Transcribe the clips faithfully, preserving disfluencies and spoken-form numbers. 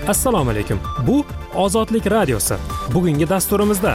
Assalomu alaykum. Bu Ozodlik radiosi. Bugungi dasturimizda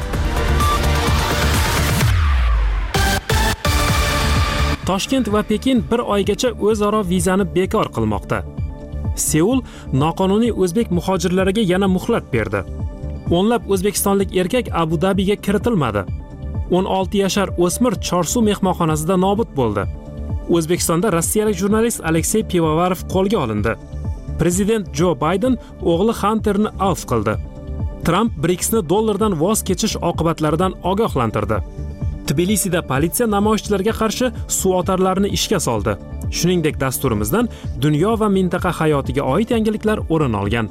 Toshkent va Pekin bir oygacha o'zaro vizani bekor qilmoqda. Seul noqonuniy o'zbek muhojirlariga yana muhlat berdi. O'nlab o'zbekistonlik erkak Abu Dabiga kiritilmadi. o'n olti yashar o'smir Chorsu mehmonxonasida nobud bo'ldi. O'zbekistonda rossiyalik jurnalist Aleksey Pivovarov qo'lga olindi. Prezident Jo Bayden o'g'li Hunterni afv qildi. Tramp BRICSni dollardan voz kechish oqibatlaridan ogohlantirdi. Tbilisida politsiya namoyishchilarga qarshi suv otarlarini ishga soldi. Shuningdek, dasturimizdan dunyo va mintaqa hayotiga oid yangiliklar o'rin olgan.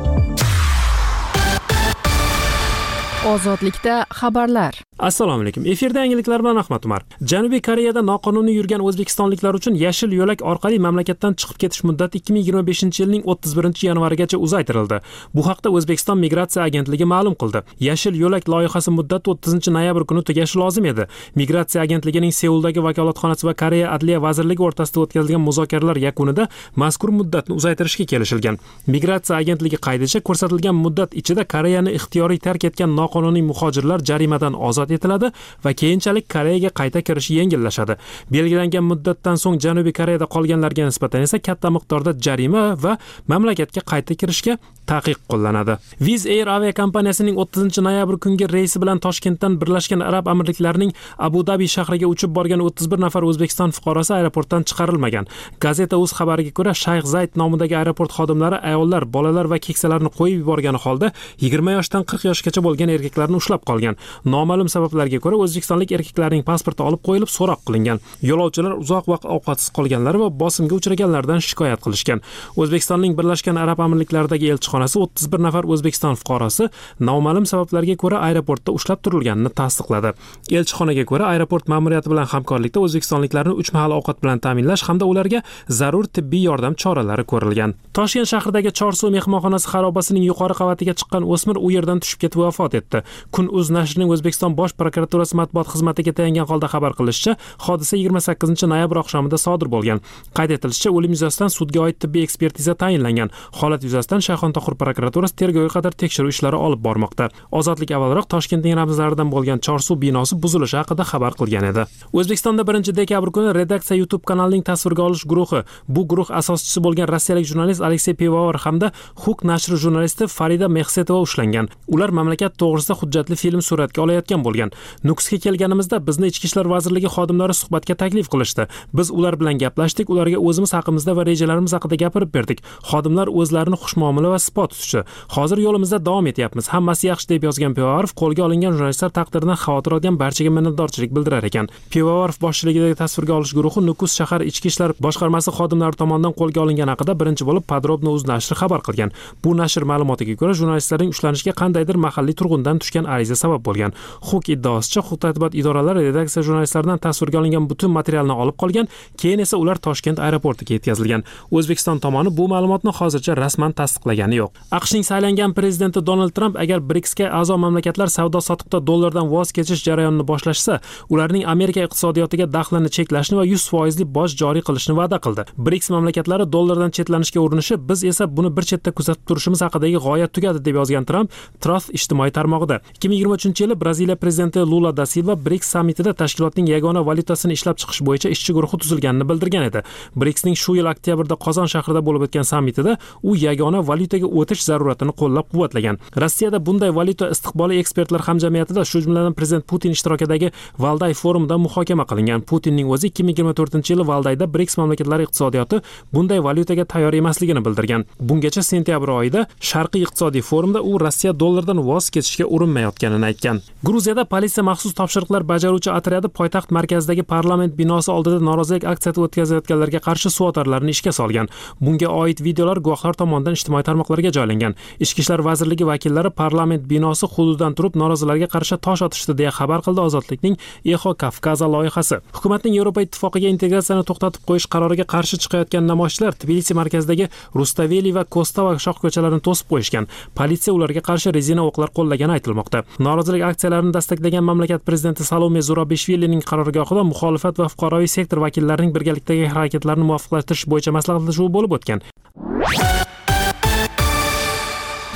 Ozodlikda xabarlar. Assalomu alaykum. Efirda yangiliklar bilan Ahmad Umar. Janubiy Koreyada noqonuniy yurgan o'zbekistonliklar uchun yashil yo'lak orqali mamlakatdan chiqib ketish muddati ikki ming yigirma beshinchi yilning o'ttiz birinchi yanvarigacha uzaytirildi. Bu haqda O'zbekiston migratsiya agentligi ma'lum qildi. Yashil yo'lak loyihasi muddati o'ttizinchi noyabr kuni tugashi lozim edi. Migratsiya agentligining Seuldagi vakolatxonasi va Koreya Adliya vazirligi o'rtasida o'tkazilgan muzokaralar yakunida mazkur muddatni uzaytirishga kelishilgan. Migratsiya agentligi qaydicha ko'rsatilgan muddat ichida Koreyani ixtiyoriy tark etgan noqonuniy muhojirlar jarimadan ozod etiladi va keyinchalik Koreyaga qayta kirishi yengillashadi. Belgilangan muddatdan so'ng Janubiy Koreyada qolganlarga nisbatan esa katta miqdorda jarima va mamlakatga qayta kirishga taqiq qo'llanadi. Wizz Air aviakompaniyasining o'ttizinchi noyabr kungi reysi bilan Toshkentdan Birlashgan Arab Amirliklarining Abu Dabi shahriga uchib borgan o'ttiz bir nafar O'zbekiston fuqarosi aeroportdan chiqarilmagan. Gazeta.uz xabariga ko'ra, Shayx Zayd nomidagi aeroport xodimlari ayollar, bolalar va keksalarni qo'yib yuborgani holda yigirma yoshdan qirq yoshgacha bo'lgan erkaklarni ushlab qolgan. Noma'lum sabablarga ko'ra o'zbekistonlik erkaklarning pasporti olib qo'yilib so'roq qilingan. Yo'lovchilar uzoq vaqt ovqatsiz qolganlari va bosimga uchraganlardan shikoyat qilishgan. O'zbekistonning Birlashgan Arab Amirliklaridagi elchixonasi o'ttiz bir nafar O'zbekiston fuqarosi noma'lum sabablarga ko'ra aeroportda ushlab turilganini tasdiqladi. Elchixonaga ko'ra, aeroport ma'muriyati bilan hamkorlikda o'zbekistonliklarni uch mahal ovqat bilan ta'minlash hamda ularga zarur tibbiy yordam choralari ko'rilgan. Toshkent shahridagi Chorsu mehmonxonasi xarobasining yuqori qavatiga chiqqan o'smir u yerdan tushib ketib vafot etdi. Kun.uz nashrining O'zbekiston bosh prokuraturasi matbuot xizmatiga tayangan holda xabar qilishicha, hodisa yigirma sakkizinchi noyabr oqshomida sodir bo'lgan. Qayd etilishicha, o'lim yuzasidan sudga oid tibbiy ekspertiza tayinlangan. Holat yuzasidan Shayxontohur prokuraturasi tergovga qadar tekshiruv ishlari olib bormoqda. Ozodlik avvalroq Toshkentning ramzlaridan bo'lgan Chorsu binosi buzilishi haqida xabar qilgan edi. O'zbekistonda birinchi dekabr kuni Redaksiya YouTube kanalining tasvirga olish guruhi, bu guruh asoschisi bo'lgan rossiyalik jurnalist Aleksey Pivovar hamda Huk nashri jurnalisti Farida Mehsetova ushlangan. Ular mamlakat to'g'risida hujjatli film suratga olayotgan bo'lgan. Nukusga kelganimizda bizni Ichki ishlar vazirligi xodimlari suhbatga taklif qilishdi. Biz ular bilan gaplashdik, ularga o'zimiz haqimizda va rejalarimiz haqida gapirib berdik. Xodimlar o'zlarini xushmuomala va isbot tutishdi. Hozir yo'limizda davom etyapmiz. Hammasi yaxshi deb yozgan Pivovarov qo'lga olingan jurnalistlar taqdiridan xavotir olgan barchaga minnatdorchilik bildirar ekan. Pivovarov boshchiligidagi tasvirga olish guruhi Nukus shahar Ichki ishlar boshqarmasi xodimlari tomonidan qo'lga olingani haqida birinchi bo'lib Podrobno.uz nashri xabar qilgan. Bu nashr ma'lumotiga ko'ra, jurnalistlarning ushlanishiga qandaydir mahalliy turg'undan tushgan ariza sabab bo'lgan. Huk iddaosicha, huquq-tartibot idoralari redaksiya jurnalistlaridan tasvirga olingan butun materialni olib qolgan, keyin esa ular Toshkent aeroportiga yetkazilgan. O'zbekiston tomoni bu ma'lumotni hozircha rasman tasdiqlagani yo'q. AQShning saylangan prezidenti Donald Tramp agar BRICSga a'zo mamlakatlar savdo-sotiqda dollardan voz kechish jarayonini boshlashsa, ularning Amerika iqtisodiyotiga daxlini cheklashni va yuz foizli boj joriy qilishni va'da qildi. BRICS mamlakatlari dollardan chetlanishga urinishi, biz esa buni bir chetda kuzatib turishimiz haqidagi g'oya tugadi deb yozgan Tramp Truth ijtimoiy tarmog'ida. ikki ming yigirma uchinchi yili Braziliya prezidenti Lula da Silva BRICS sammitida tashkilotning yagona valyutasini ishlab chiqish bo'yicha ishchi guruhi tuzilganini bildirgan edi. BRICSning shu yil oktyabrda Qozon shahrida bo'lib o'tgan sammitida u yagona valyutaga o'tish zaruratini qo'llab-quvvatlagan. Rossiyada bunday valyuta istiqbolli ekspertlar hamjamiyatida, shu jumladan prezident Putin ishtirokidagi Valday forumida muhokama qilingan. Putinning o'zi ikki ming yigirma to'rtinchi yili Valdayda BRICS mamlakatlari iqtisodiyoti bunday valyutaga tayyor emasligini bildirgan. Bungacha sentyabr oyida Sharqiy iqtisodiy forumda u Rossiya dollardan voz kechishga urinmayotganini aytgan. Gruziyada politsiya maxsus topshiriqlar bajaruvchi otryadi poytaxt markazidagi parlament binosi oldida norozilik aksiyasi o'tkazayotganlarga qarshi suv otarlarini ishga solgan. Bunga oid videolar guvohlar tomonidan ijtimoiy tarmoqlarga joylangan. Ichki ishlar vazirligi vakillari parlament binosi hududidan turib norozilarga qarshi tosh otishdi deya xabar qildi Ozodlikning Echo Kafkaza loyihasi. Hukumatning Yevropa ittifoqiga integratsiyani to'xtatib qo'yish qaroriga qarshi chiqayotgan namoyishchilar Tbilisi markazidagi Rustaveli va Kostava shoh ko'chalarini to'sib qo'yishgan. Politsiya ularga qarshi rezina o'qlar qo'llagani aytilmoqda. Norozilik aksiyalarini dastaklagan mamlakat prezidenti Salome Zurabishvilining qarorgohida muxolifat va fuqaroviy sektor vakillarining birgalikdagi harakatlarini muvofiqlashtirish bo'yicha maslahatlashuv bo'lib o'tgan.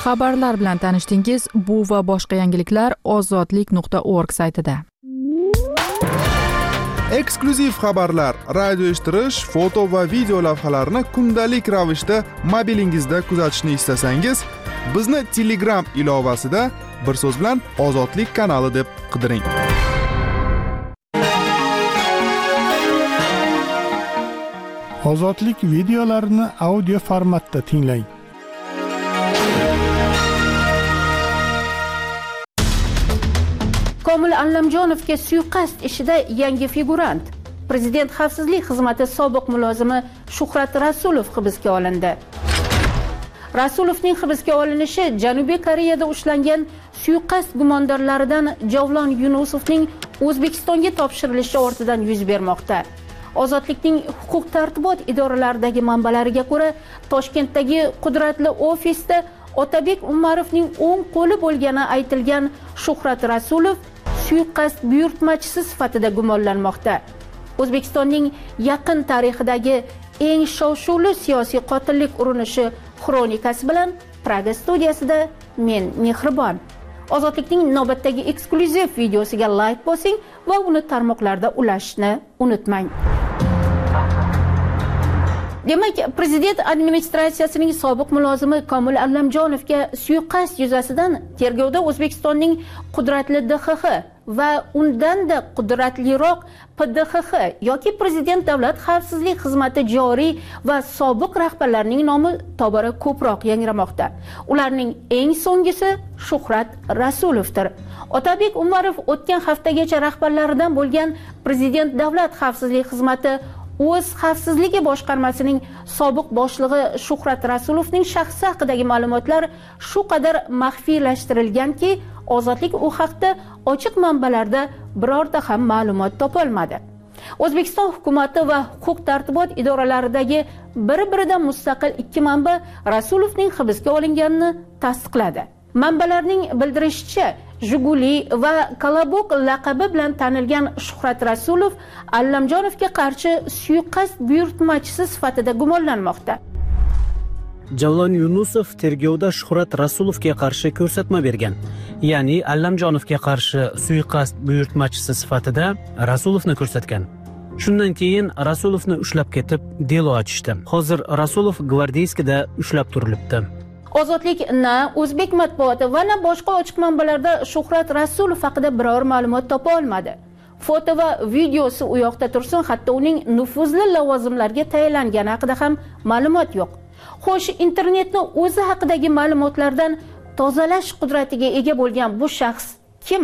Xabarlar bilan tanishdingiz. Bu va boshqa yangiliklar ozodlik nuqta org saytida. Eksklyuziv xabarlar, radio eshittirish, foto va video lavhalarni kundalik ravishda mobilingizda kuzatishni istasangiz, bizni Telegram ilovasida bir so'z bilan Ozodlik kanali deb qidiring. Ozodlik videolarini audio formatda tinglang. Komil Allamjonovga suiqasd ishida yangi figurant. Prezident xavfsizlik xizmati sobiq mulozimi Shuhrat Rasulov hibsga olindi. Rasulovning hibsga olinishi Janubiy Koreyada ushlangan suiqasd gumondorlaridan Javlon Yunusovning O'zbekistonga topshirilishi ortidan yuz bermoqda. Ozodlikning huquq tartibot idoralaridagi manbalariga ko'ra, Toshkentdagi qudratli ofisda Otabek Umarovning o'ng qo'li bo'lgani aytilgan Shuhrat Rasulov suiqasd buyurtmachisi sifatida gumonlanmoqda. O'zbekistonning yaqin tarixidagi eng shov-shuvli siyosiy qotillik urinishi xronikasi bilan Praga studiyasida men Mehribon. Ozodlikning navbatdagi eksklyuziv videosiga like bosing va uni tarmoqlarda ulashishni unutmang. Demak, prezident administratsiyasining sobiq mulozimi Komil Allamjonovga suiqasd yuzasidan tergovda O'zbekistonning qudratli D X X va undanda qudratliroq P D X X yoki Prezident davlat xavfsizlik xizmati joriy va sobiq rahbarlarining nomi tobora ko'proq yangramoqda. Ularning eng so'nggisi Shuhrat Rasulovdir. Otabek Umarov o'tgan haftagacha rahbarlaridan bo'lgan Prezident davlat xavfsizlik xizmati o'z xavfsizligi boshqarmasining sobiq boshlig'i Shuhrat Rasulovning shaxsi haqidagi ma'lumotlar shu qadar maxfiylashtirilganki, Ozodlik u haqda ochiq manbalarda birorta ham ma'lumot topolmadi. O'zbekiston hukumati va huquq tartibot idoralaridagi bir-biridan mustaqil ikki manba Rasulovning hibsga olinganini tasdiqladi. Manbalarning bildirishicha, Jiguli va Kolobok laqabi bilan tanilgan Shuhrat Rasulov Allamjonovga qarshi suiqasd buyurtmachisi sifatida gumonlanmoqda. Javlon Yunusov tergovda Shuhrat Rasulovga qarshi ko'rsatma bergan. Ya'ni Allamjonovga qarshi suiqasd buyurtmachisi sifatida Rasulovni ko'rsatgan. Shundan keyin Rasulovni ushlab ketib, delo ochishdi. Hozir Rasulov Gvardeyskida ushlab turilibdi. Ozodlik na o'zbek matbuoti va na boshqa ochiq manbalarda Shuhrat Rasulov haqida biror ma'lumot topa olmadi. Foto va videosi u yoqda tursin, hatto uning nufuzli lavozimlarga tayinlangani haqida ham ma'lumot yo'q. Xo'sh, internetni o'zi haqidagi ma'lumotlardan tozalash qudratiga ega bo'lgan bu shaxs kim?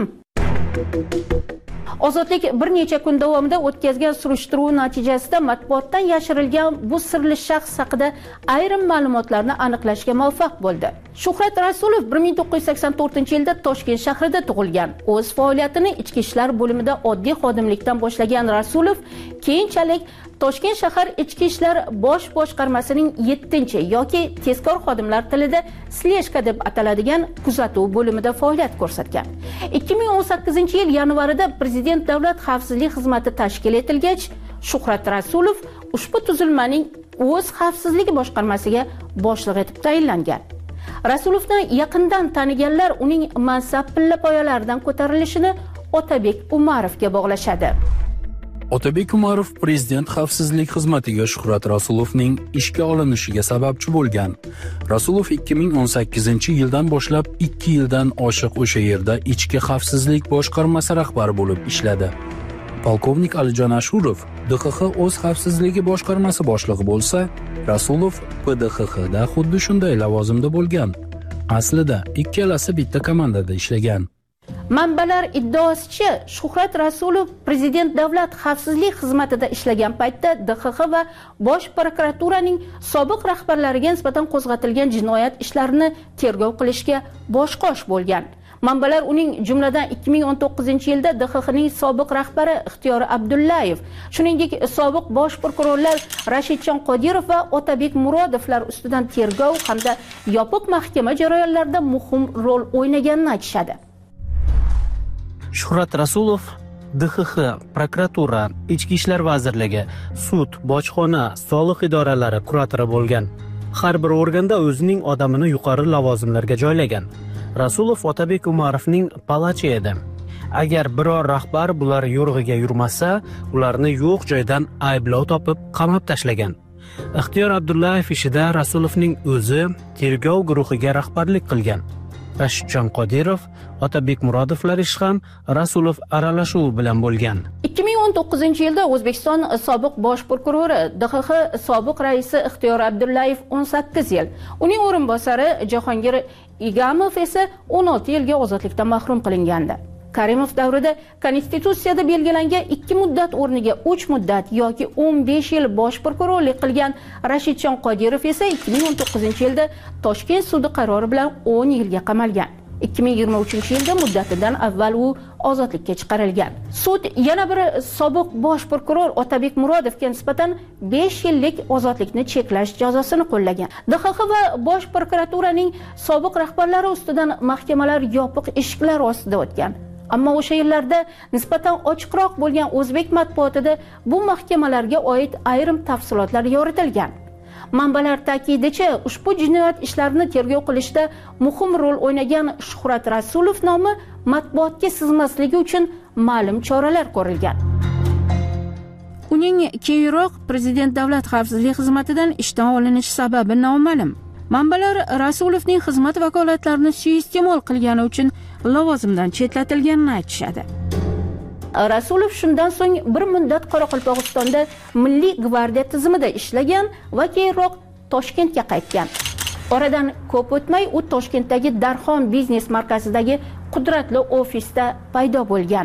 Ozodlik bir necha kun davomida o'tkazgan surishtiruv natijasida matbuotdan yashirilgan bu sirli shaxs haqida ayrim ma'lumotlarni aniqlashga muvaffaq bo'ldi. Shuhrat Rasulov bir ming to'qqiz yuz sakson to'rtinchi yilda Toshkent shahrida tug'ilgan. O'z faoliyatini ichki ishlar bo'limida oddiy xodimlikdan boshlagan Rasulov keyinchalik Toshkent shahar ichki ishlar bosh boshqarmasining yettinchi yoki tezkor xodimlar tilida sleshka deb ataladigan kuzatuv bo'limida faoliyat ko'rsatgan. ikki ming o'n sakkizinchi yil yanvarida Prezident davlat xavfsizlik xizmati tashkil etilgach, Shuhrat Rasulov ushbu tuzilmaning o'z xavfsizligi boshqarmasiga boshliq etib tayinlangan. Rasulovni yaqindan taniganlar uning mansab pillapoyalaridan ko'tarilishini Otabek Umarovga bog'lashadi. Otabek Umarov Prezident xavfsizlik xizmatiga Shuhrat Rasulovning ishga olinishiga sababchi bo'lgan. Rasulov ikki ming o'n sakkizinchi yildan boshlab ikki yildan oshiq o'sha yerda ichki xavfsizlik boshqarmasi rahbari bo'lib ishladi. Polkovnik Alijon Ashurov D X X o'z xavfsizligi boshqarmasi boshlig'i bo'lsa, Rasulov P D X X da xuddi shunday lavozimda bo'lgan. Aslida ikkalasi bitta komandada ishlagan. Manbalar iddaosicha, Shuhrat Rasulov Prezident davlat xavfsizlik xizmatida ishlagan paytda D X X va Bosh prokuraturaning sobiq rahbarlariga nisbatan qo'zg'atilgan jinoyat ishlarini tergov qilishga bosh-qosh bo'lgan. Manbalar uning jumladan ikki ming o'n to'qqizinchi yilda D X Xning sobiq rahbari Ixtiyor Abdullayev, shuningdek sobiq bosh prokurorlar Rashidjon Qodirov va Otabek Murodovlar ustidan tergov hamda yopiq mahkama jarayonlarida muhim rol o'ynaganini aytishadi. Shuhrat Rasulov D X X, prokuratura, Ichki ishlar vazirligi, sud, bojxona, soliq idoralari kuratori bo'lgan. har bir organda o'zining odamini yuqori lavozimlarga joylagan. Rasulov Otabek Umarovning palachi edi. Agar biror rahbar bular yo'rg'iga yurmasa, ularni yo'q joydan ayblov topib qamab tashlagan. Ixtiyor Abdullayev ishida Rasulovning o'zi tergov guruhiga rahbarlik qilgan. Rashidjon Qodirov, Otabek Murodovlar ish ham Rasulov aralashuv bilan bo'lgan. ikki ming o'n to'qqizinchi yilda O'zbekiston sobiq bosh prokurori D X X sobiq raisi Ixtiyor Abdullayev o'n sakkiz yil, uning o'rinbosari Jahongir Igamov esa o'n olti yilga ozodlikdan mahrum qilingandi. Karimov davrida Konstitutsiyada belgilangan ikki muddat o'rniga uch muddat yoki o'n besh yil bosh prokurorlik qilgan Rashidjon Qodirov esa ikki ming o'n to'qqizinchi yilda Toshkent sudi qarori bilan o'n yilga qamalgan. ikki ming yigirma uchinchi yilda muddatidan avval u ozodlikka chiqarilgan. Sud yana bir sobiq bosh prokuror Otabek Murodovga nisbatan besh yillik ozodlikni cheklash jazosini qo'llagan. D X X va bosh prokuraturaning sobiq rahbarlari ustidan mahkamalar yopiq eshiklar ostida o'tgan. Ammo o'sha yillarda nisbatan ochiqroq bo'lgan o'zbek matbuotida bu mahkamalarga oid ayrim tafsilotlar yoritilgan. Manbalar ta'kidicha, ushbu jinoyat ishlarini tergov qilishda muhim rol o'ynagan Shuhrat Rasulov nomi matbuotga sizmasligi uchun ma'lum choralar ko'rilgan. Uning keyinroq Prezident Davlat xavfsizlik xizmatidan ishdan olinishi sababi noma'lum. Manbalar Rasulovning xizmat vakolatlarini suiiste'mol qilgani uchun lavozimdan chetlatilganini aytishadi. Rasulov shundan so'ng bir muddat Qoraqalpog'istonda Milliy gvardiya tizimida ishlagan va keyinroq Toshkentga qaytgan. Oradan ko'p o'tmay u Toshkentdagi Darxon biznes markazidagi qudratli ofisda paydo bo'lgan.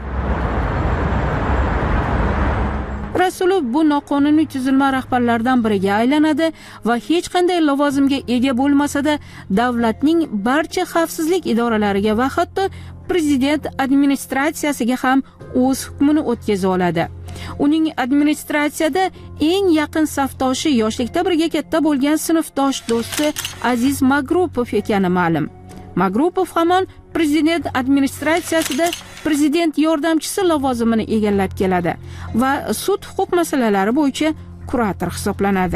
Rasulov bu noqonuniy tuzilma rahbarlaridan biriga aylanadi va hech qanday lavozimga ega bo'lmasa-da, davlatning barcha xavfsizlik idoralariga va hatto prezident administratsiyasiga ham o'z hukmini o'tkaza oladi. Uning administratsiyada eng yaqin safdoshi yoshlikda birga katta bo'lgan sinfdosh do'sti Aziz Magrupov ekani ma'lum. Magrupov hamon prezident administratsiyasida prezident yordamchisi lavozimini egallab keladi va sud huquq masalalari bo'yicha kurator hisoblanadi.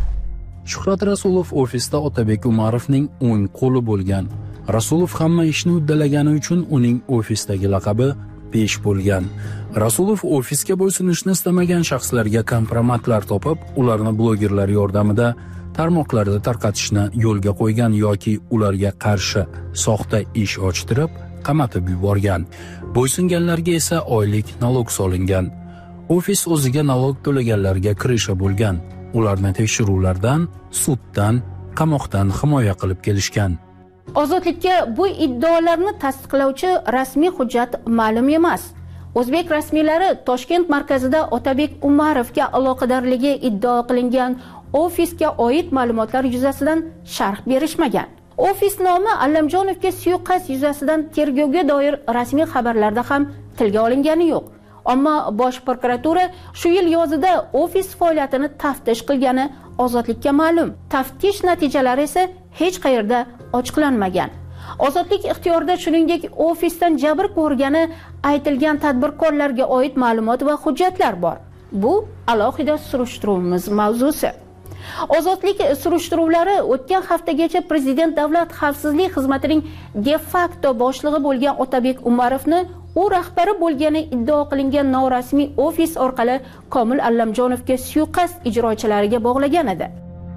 Shuhrat Rasulov ofisda Otabek Umarovning o'ng qo'li bo'lgan. Rasulov hamma ishni uddalagani uchun uning ofisdagi laqabi Pesh bo'lgan. Rasulov ofisga bo'ysunishni istamagan shaxslarga kompromatlar topib, ularni blogerlar yordamida tarmoqlarda tarqatishni yo'lga qo'ygan yoki ularga qarshi soxta ish ochtirib, qamatib yuborgan. Bo'ysunganlarga esa oylik nalog solingan. Ofis o'ziga nalog to'laganlarga kirishi bo'lgan. Ularni tekshiruvlardan, suddan, qamoqdan himoya qilib kelishgan. Ozodlikka bu iddaolarni tasdiqlovchi rasmiy hujjat ma'lum emas. O'zbek rasmiylari Toshkent markazida Otabek Umarovga aloqadorligi iddao qilingan ofisga oid ma'lumotlar yuzasidan sharh berishmagan. Ofis nomi Allamjonovga suiqasd yuzasidan tergovga doir rasmiy xabarlarda ham tilga olingani yo'q. Ammo bosh prokuratura shu yil yozida ofis faoliyatini taftish qilgani Ozodlikka ma'lum. Taftish natijalari esa hech qayerda ochiqlanmagan. Ozodlik ixtiyorida shuningdek ofisdan jabr ko'rgani aytilgan tadbirkorlarga oid ma'lumot va hujjatlar bor. Bu alohida surishtiruvimiz mavzusi. Ozodlik surishtiruvlari o'tgan haftagacha Prezident Davlat xavfsizlik xizmatining de facto boshlig'i bo'lgan Otabek Umarovni u rahbari bo'lgani iddao qilingan norasmiy ofis orqali Komil Allamjonovga suiqasd ijrochilariga bog'lagan edi.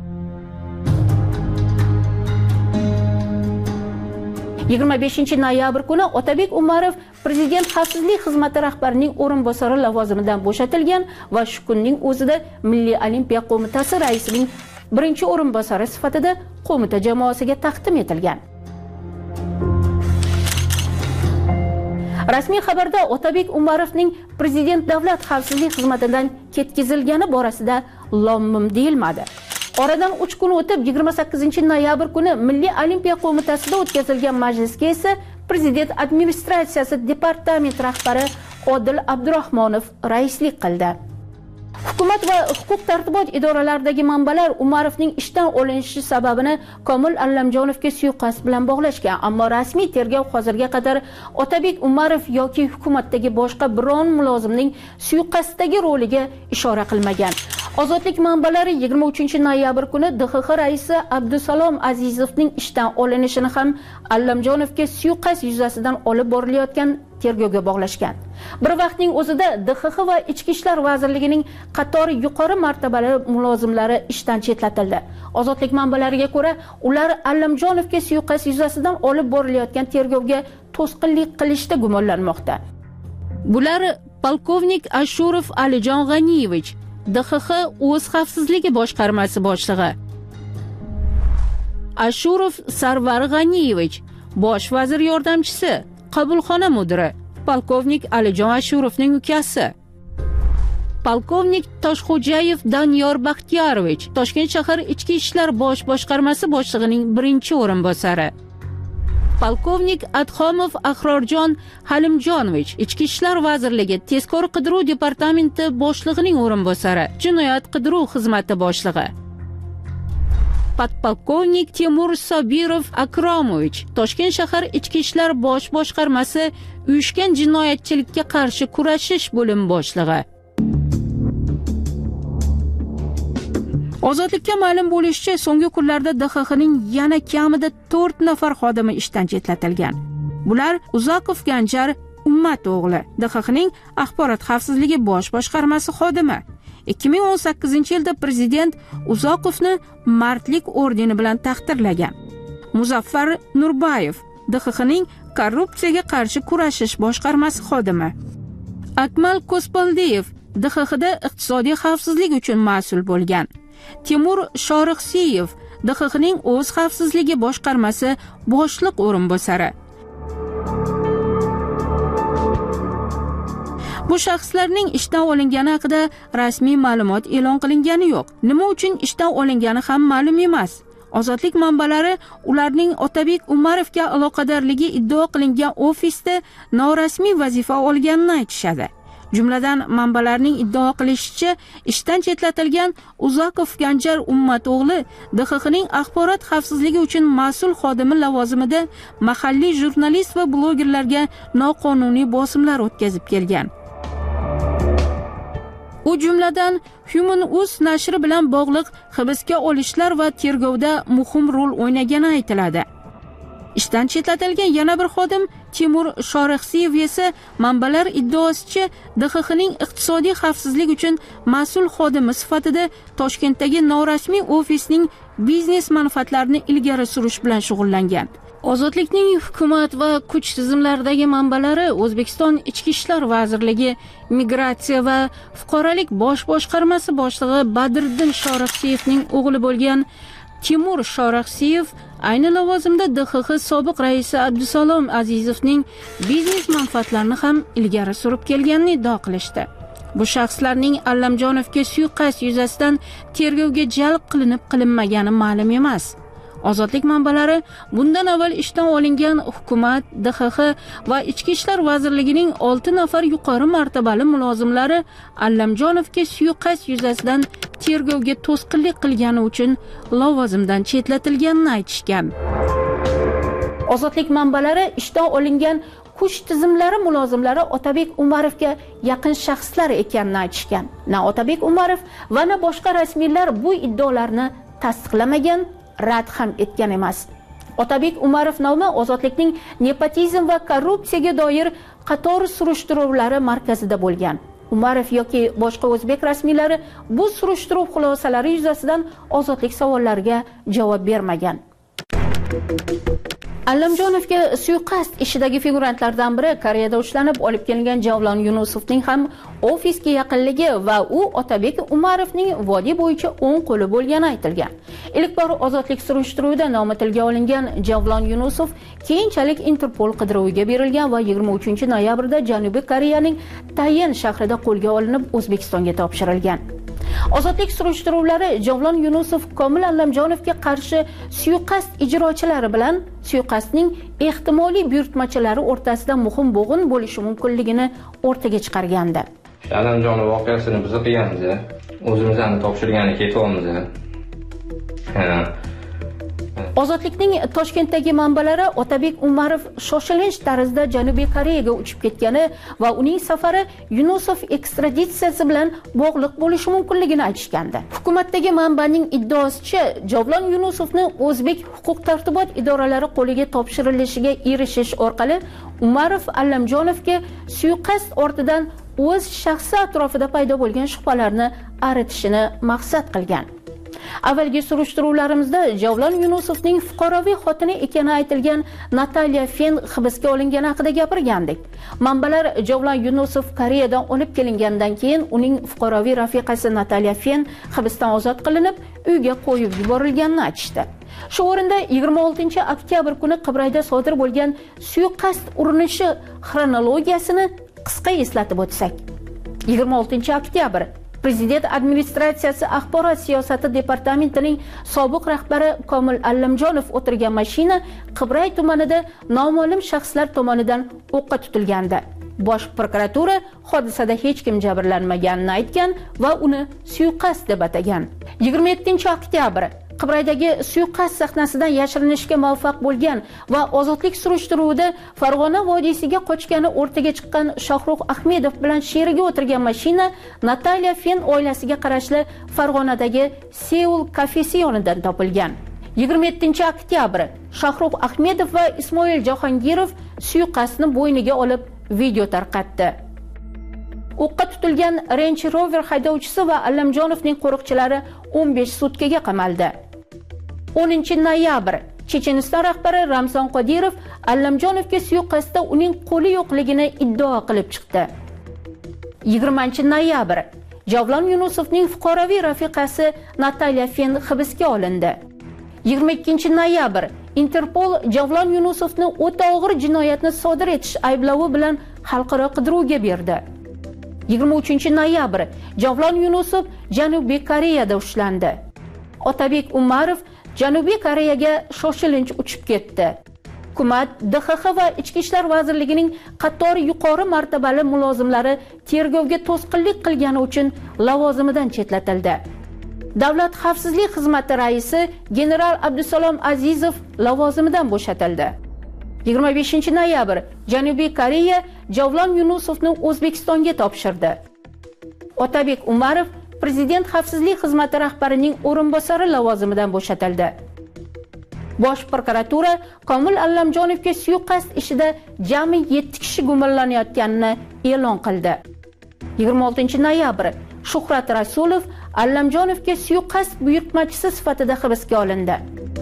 yigirma beshinchi noyabr kuni Otabek Umarov Prezident xavfsizlik xizmati rahbarining o'rinbosari lavozimidan bo'shatilgan va shu kunning o'zida Milliy olimpiya qo'mitasi raisining birinchi o'rinbosari sifatida qo'mita jamoasiga taqdim etilgan. Rasmiy xabarda Otabek Umarovning Prezident Davlat xavfsizlik xizmatidan ketkazilgani borasida lom-mim deyilmadi. Oradan uch kun o'tib yigirma sakkizinchi noyabr kuni Milliy olimpiya qo'mitasida o'tkazilgan majlisga esa Prezident administratsiyasi departament rahbari Odil Abdurahmonov raislik qildi. Hukumat va huquq tartibot idoralaridagi manbalar Umarovning ishdan olinishi sababini Komil Allamjonovga suiqasd bilan bog'lashgan, ammo rasmiy tergov hozirga qadar Otabek Umarov yoki hukumatdagi boshqa biron mulozimning suiqasddagi roliga ishora qilmagan. Ozodlik manbalari yigirma uchinchi noyabr kuni D X X raisi Abdusalom Azizovning ishdan olinishini ham Allamjonovga suiqasd yuzasidan olib borilayotgan tergovga bog'lashgan. Bir vaqtning o'zida D X X va Ichki ishlar vazirligining qatori yuqori martabali mulozimlari ishdan chetlatildi. Ozodlik manbalariga ko'ra, ular Allamjonovga suiqasd yuzasidan olib borilayotgan tergovga to'sqinlik qilishda gumonlanmoqda. Bular polkovnik Ashurov Alijon G'aniyevich, D X X o'z xavfsizligi boshqarmasi boshlig'i, Ashurov Sarvar G'aniyevich, bosh vazir yordamchisi, qabulxona mudiri, polkovnik Alijon Ashurovning ukasi, polkovnik Toshxo'jayev Doniyor Baxtiyorovich, Toshkent shahar ichki ishlar bosh boshqarmasi boshlig'ining birinchi o'rinbosari, polkovnik Adxomov Ahrorjon Halimjonovich, Ichki ishlar vazirligi tezkor qidiruv departamenti boshlig'ining o'rinbosari, jinoyat qidiruv xizmati boshlig'i, podpolkovnik Timur Sobirov Akromovich, Toshkent shahar ichki ishlar bosh boshqarmasi uyushgan jinoyatchilikka qarshi kurashish bo'limi boshlig'i. Ozodlikka ma'lum bo'lishicha, so'nggi kunlarda D X X'ning yana kamida to'rt nafar xodimi ishdan chetlatilgan. Bular Uzoqov Ganjar Ummat o'g'li, D X X'ning axborot xavfsizligi bosh boshqarmasi xodimi. ikki ming o'n sakkizinchi yilda prezident Uzoqovni Mardlik ordeni bilan taqdirlagan. Muzaffar Nurbayev, D X X'ning korrupsiyaga qarshi kurashish boshqarmasi xodimi. Akmal Kospaldeyev D X X'da iqtisodiy xavfsizlik uchun mas'ul bo'lgan. Timur Shorixsiyev, D X X'ning o'z xavfsizligi boshqarmasi boshliq o'rinbosari. Bu shaxslarning ishdan olingani haqida rasmiy ma'lumot e'lon qilingani yo'q. Nima uchun ishdan olingani ham ma'lum emas. Ozodlik manbalari ularning Otabek Umarovga aloqadorligi iddio qilingan ofisda norasmiy vazifa olganini aytishadi. Jumladan, manbalarning iddio qilishicha, ishdan chetlatilgan Uzoqov Ganjar Ummat o'g'li D X X'ning axborot xavfsizligi uchun mas'ul xodimi lavozimida mahalliy jurnalist va blogerlarga noqonuniy bosimlar o'tkazib kelgan. U jumladan Human.uz nashri bilan bog'liq hibsga olishlar va tergovda muhim rol o'ynagani aytiladi. Ishdan chetlatilgan yana bir xodim Timur Shorixsiyev esa manbalar iddaosicha D X X'ning iqtisodiy xavfsizlik uchun mas'ul xodimi sifatida Toshkentdagi norasmiy ofisning biznes manfaatlarini ilgari surish bilan shug'ullangan. Ozodlikning hukumat va kuch tizimlaridagi manbalari O'zbekiston Ichki ishlar vazirligi migratsiya va fuqarolik bosh boshqarmasi boshlig'i Badriddin Shorixsiyevning o'g'li bo'lgan Timur Shorixsiyev ayni lavozimda D X X sobiq raisi Abdusalom Azizovning biznes manfaatlarini ham ilgari surib kelganini iddio qilishdi. Bu shaxslarning Allamjonovga suiqasd yuzasidan tergovga jalb qilinib qilinmagani ma'lum emas. Ozodlik manbalari bundan avval ishdan olingan hukumat, D X X va Ichki ishlar vazirligining olti nafar yuqori martabali mulozimlari Allamjonovga suiqasd yuzasidan tergovga to'sqinlik qilgani uchun lavozimdan chetlatilganini aytishgan. Ozodlik manbalari ishdan olingan kuch tizimlari mulozimlari Otabek Umarovga yaqin shaxslar ekanini aytishgan. Na Otabek Umarov va na boshqa rasmiylar bu iddaolarni tasdiqlamagan, rad ham etgan emas. Otabek Umarov nomi Ozodlikning nepotizm va korrupsiyaga doir qator surishtiruvlari markazida bo'lgan. Umarov yoki boshqa o'zbek rasmiylari bu surishtiruv xulosalari yuzasidan Ozodlik savollariga javob bermagan. Allamjonovga suiqasd ishidagi figurantlardan biri Koreyada ushlanib olib kelingan Javlon Yunusovning ham ofisga yaqinligi va u Otabek Umarovning vodiy bo'yicha o'ng qo'li bo'lgani aytilgan. Ilk bor Ozodlik surishtiruvida nomi tilga olingan Javlon Yunusov keyinchalik Interpol qidiruviga berilgan va yigirma uchinchi noyabrda Janubiy Koreyaning Tayen shahrida qo'lga olinib O'zbekistonga topshirilgan. Ozodlik surishtiruvlari Javlon Yunusov Komil Allamjonovga qarshi suiqasd ijrochilari bilan suiqasdning ehtimoliy buyurtmachilari o'rtasida muhim bo'g'in bo'lishi mumkinligini o'rtaga chiqargandi. Allamjonov voqeasini biz qilganmiz, o'zimizni topshirgani ketyapmiz. Ozodlikning Toshkentdagi manbalari Otabek Umarov shoshilinch tarzda Janubiy Koreyaga uchib ketgani va uning safari Yunusov ekstraditsiyasi bilan bog'liq bo'lishi mumkinligini aytishgandi. Hukumatdagi manbaning iddaosicha, Javlon Yunusovni o'zbek huquq-tartibot idoralari qo'liga topshirilishiga erishish orqali Umarov Allamjonovga suiqasd ortidan o'z shaxsi atrofida paydo bo'lgan shubhalarni aritishini maqsad qilgan. Avvalgi surishtiruvlarimizda Javlon Yunusovning fuqaroviy xotini ekani aytilgan Natalya Fen hibsga olingani haqida gapirgandik. Manbalar Javlon Yunusov Koreyadan olib kelingandan keyin uning fuqaroviy rafiqasi Natalya Fen hibsdan ozod qilinib, uyga qo'yib yuborilganini aytishdi. Shu o'rinda yigirma oltinchi oktyabr kuni Qibrayda sodir bo'lgan suiqasd urinishi xronologiyasini qisqa eslatib o'tsak. yigirma oltinchi oktyabr Prezident administratsiyasi axborot siyosati departamentining sobiq rahbari Komil Allamjonov o'tirgan mashina Qibray tumanida noma'lum shaxslar tomonidan o'qqa tutilgandi. Bosh prokuratura hodisada hech kim jabrlanmaganini aytgan va uni suiqasd deb atagan. yigirma yettinchi oktyabr Qibraydagi suiqasd sahnasidan yashirinishga muvaffaq bo'lgan va ozodlik surishtiruvida Farg'ona vodiysiga qochgani o'rtaga chiqqan Shohruh Ahmedov bilan sheriga o'tirgan mashina Natalya Fen oilasiga qarashli Farg'onadagi Seul kafesi yonidan topilgan. yigirma yettinchi oktyabr Shohruh Ahmedov va Ismoil Jahongirov suiqasdni bo'yniga olib video tarqatdi. O'qqa tutilgan Range Rover haydovchisi va Allamjonovning qo'riqchilari o'n besh sutkaga qamaldi. o'ninchi noyabr Checheniston rahbari Ramzan Qodirov Allamjonovga suiqasdda uning qo'li yo'qligini iddao qilib chiqdi. yigirmanchi noyabr Javlon Yunusovning fuqaroviy rafiqasi Natalya Fen hibsga olindi. yigirma ikkinchi noyabr Interpol Javlon Yunusovni o'ta og'ir jinoyatni sodir etish ayblovi bilan xalqaro qidiruvga berdi. yigirma uchinchi noyabr Javlon Yunusov Janubiy Koreyada ushlandi. Otabek Umarov Janubiy Koreyaga shoshilinch uchib ketdi. Hukumat, D X X va Ichki ishlar vazirligining qatori yuqori martabali mulozimlari tergovga to'sqinlik qilgani uchun lavozimidan chetlatildi. Davlat xavfsizlik xizmati raisi general Abdusalom Azizov lavozimidan bo'shatildi. yigirma beshinchi noyabr Janubiy Koreya Javlon Yunusovni O'zbekistonga topshirdi. Otabek Umarov Prezident xavfsizlik xizmati rahbarining o'rinbosari lavozimidan bo'shatildi. Bosh prokuratura Komil Allamjonovga suiqasd ishida jami yetti kishi gumonlanayotganini e'lon qildi. yigirma oltinchi noyabr Shuhrat Rasulov Allamjonovga suiqasd buyurtmachisi sifatida hibsga olindi.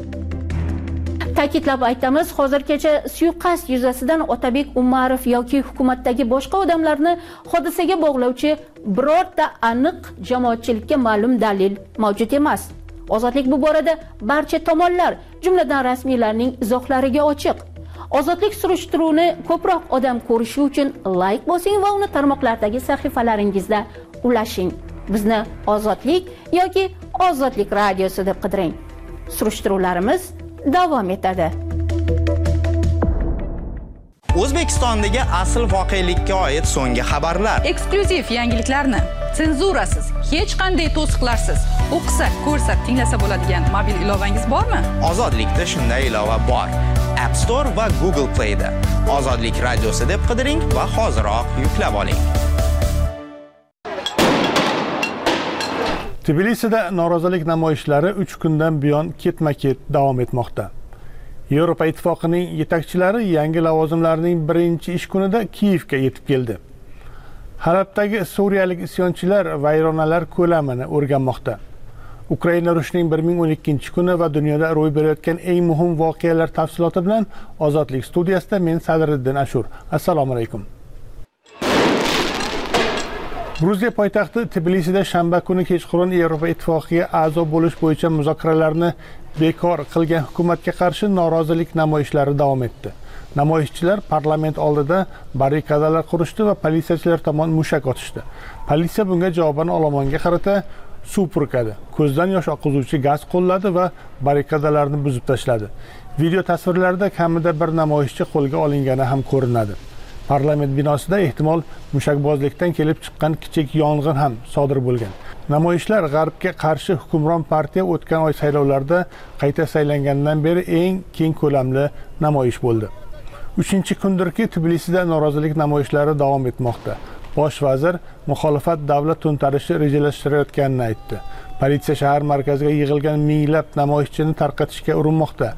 Ta'kidlab aytamiz, hozirgacha suiqasd yuzasidan Otabek Umarov yoki hukumatdagi boshqa odamlarni hodisaga bog'lovchi birorta aniq jamoatchilikka ma'lum dalil mavjud emas. Ozodlik bu borada barcha tomonlar, jumladan rasmiylarning izohlariga ochiq. Ozodlik surishtiruvini ko'proq odam ko'rishi uchun like bosing va uni tarmoqlardagi sahifalaringizda ulashing. Bizni Ozodlik yoki Ozodlik radiosi deb qidiring. Surishtiruvlarimiz davom etadi. O'zbekistondagi asl voqelikka oid so'nggi xabarlar, eksklyuziv yangiliklarni senzurasiz, hech qanday to'siqlarsiz o'qisak, ko'rsak, tinglasa bo'ladigan mobil ilovangiz bormi? Ozodlikda shunday ilova bor. App Store va Google Play da Ozodlik radiosi deb qidiring va hoziroq yuklab oling. Tbilisida norozilik namoyishlari uch kundan buyon ketma-ket davom etmoqda. Yevropa ittifoqining yetakchilari yangi lavozimlarning birinchi ish kunida Kiyevga yetib keldi. Halabdagi suriyalik isyonchilar vayronalar ko'lamini o'rganmoqda. Ukraina urushining bir ming o'n ikkinchi kuni va dunyoda ro'y berayotgan eng muhim voqealar tafsiloti bilan Ozodlik studiyasida men Sadriddin Ashur. Assalomu alaykum. Gruziya poytaxti Tbilisida shanba kuni kechqurun Yevropa ittifoqiga a'zo bo'lish bo'yicha muzokaralarni bekor qilgan hukumatga qarshi norozilik namoyishlari davom etdi. Namoyishchilar parlament oldida barrikadalar qurishdi va politsiyachilar tomon mushak otishdi. Politsiya bunga javoban olomonga qarata suv purkadi, ko'zdan yosh oqizuvchi gaz qo'lladi va barrikadalarni buzib tashladi. Video tasvirlarda kamida bir namoyishchi qo'lga olingani ham ko'rinadi. Parlament binosida ehtimol mushakbozlikdan kelib chiqqan kichik yong'in ham sodir bo'lgan. Namoyishlar G'arbga qarshi hukmron partiya o'tgan oy saylovlarida qayta saylangandan beri eng keng ko'lamli namoyish bo'ldi. uchinchi kundirki Tbilisida norozilik namoyishlari davom etmoqda. Bosh vazir muxolifat davlat to'ntarishi rejalashtirayotganini aytdi. Politsiya shahar markaziga yig'ilgan minglab namoyishchini tarqatishga urinmoqda.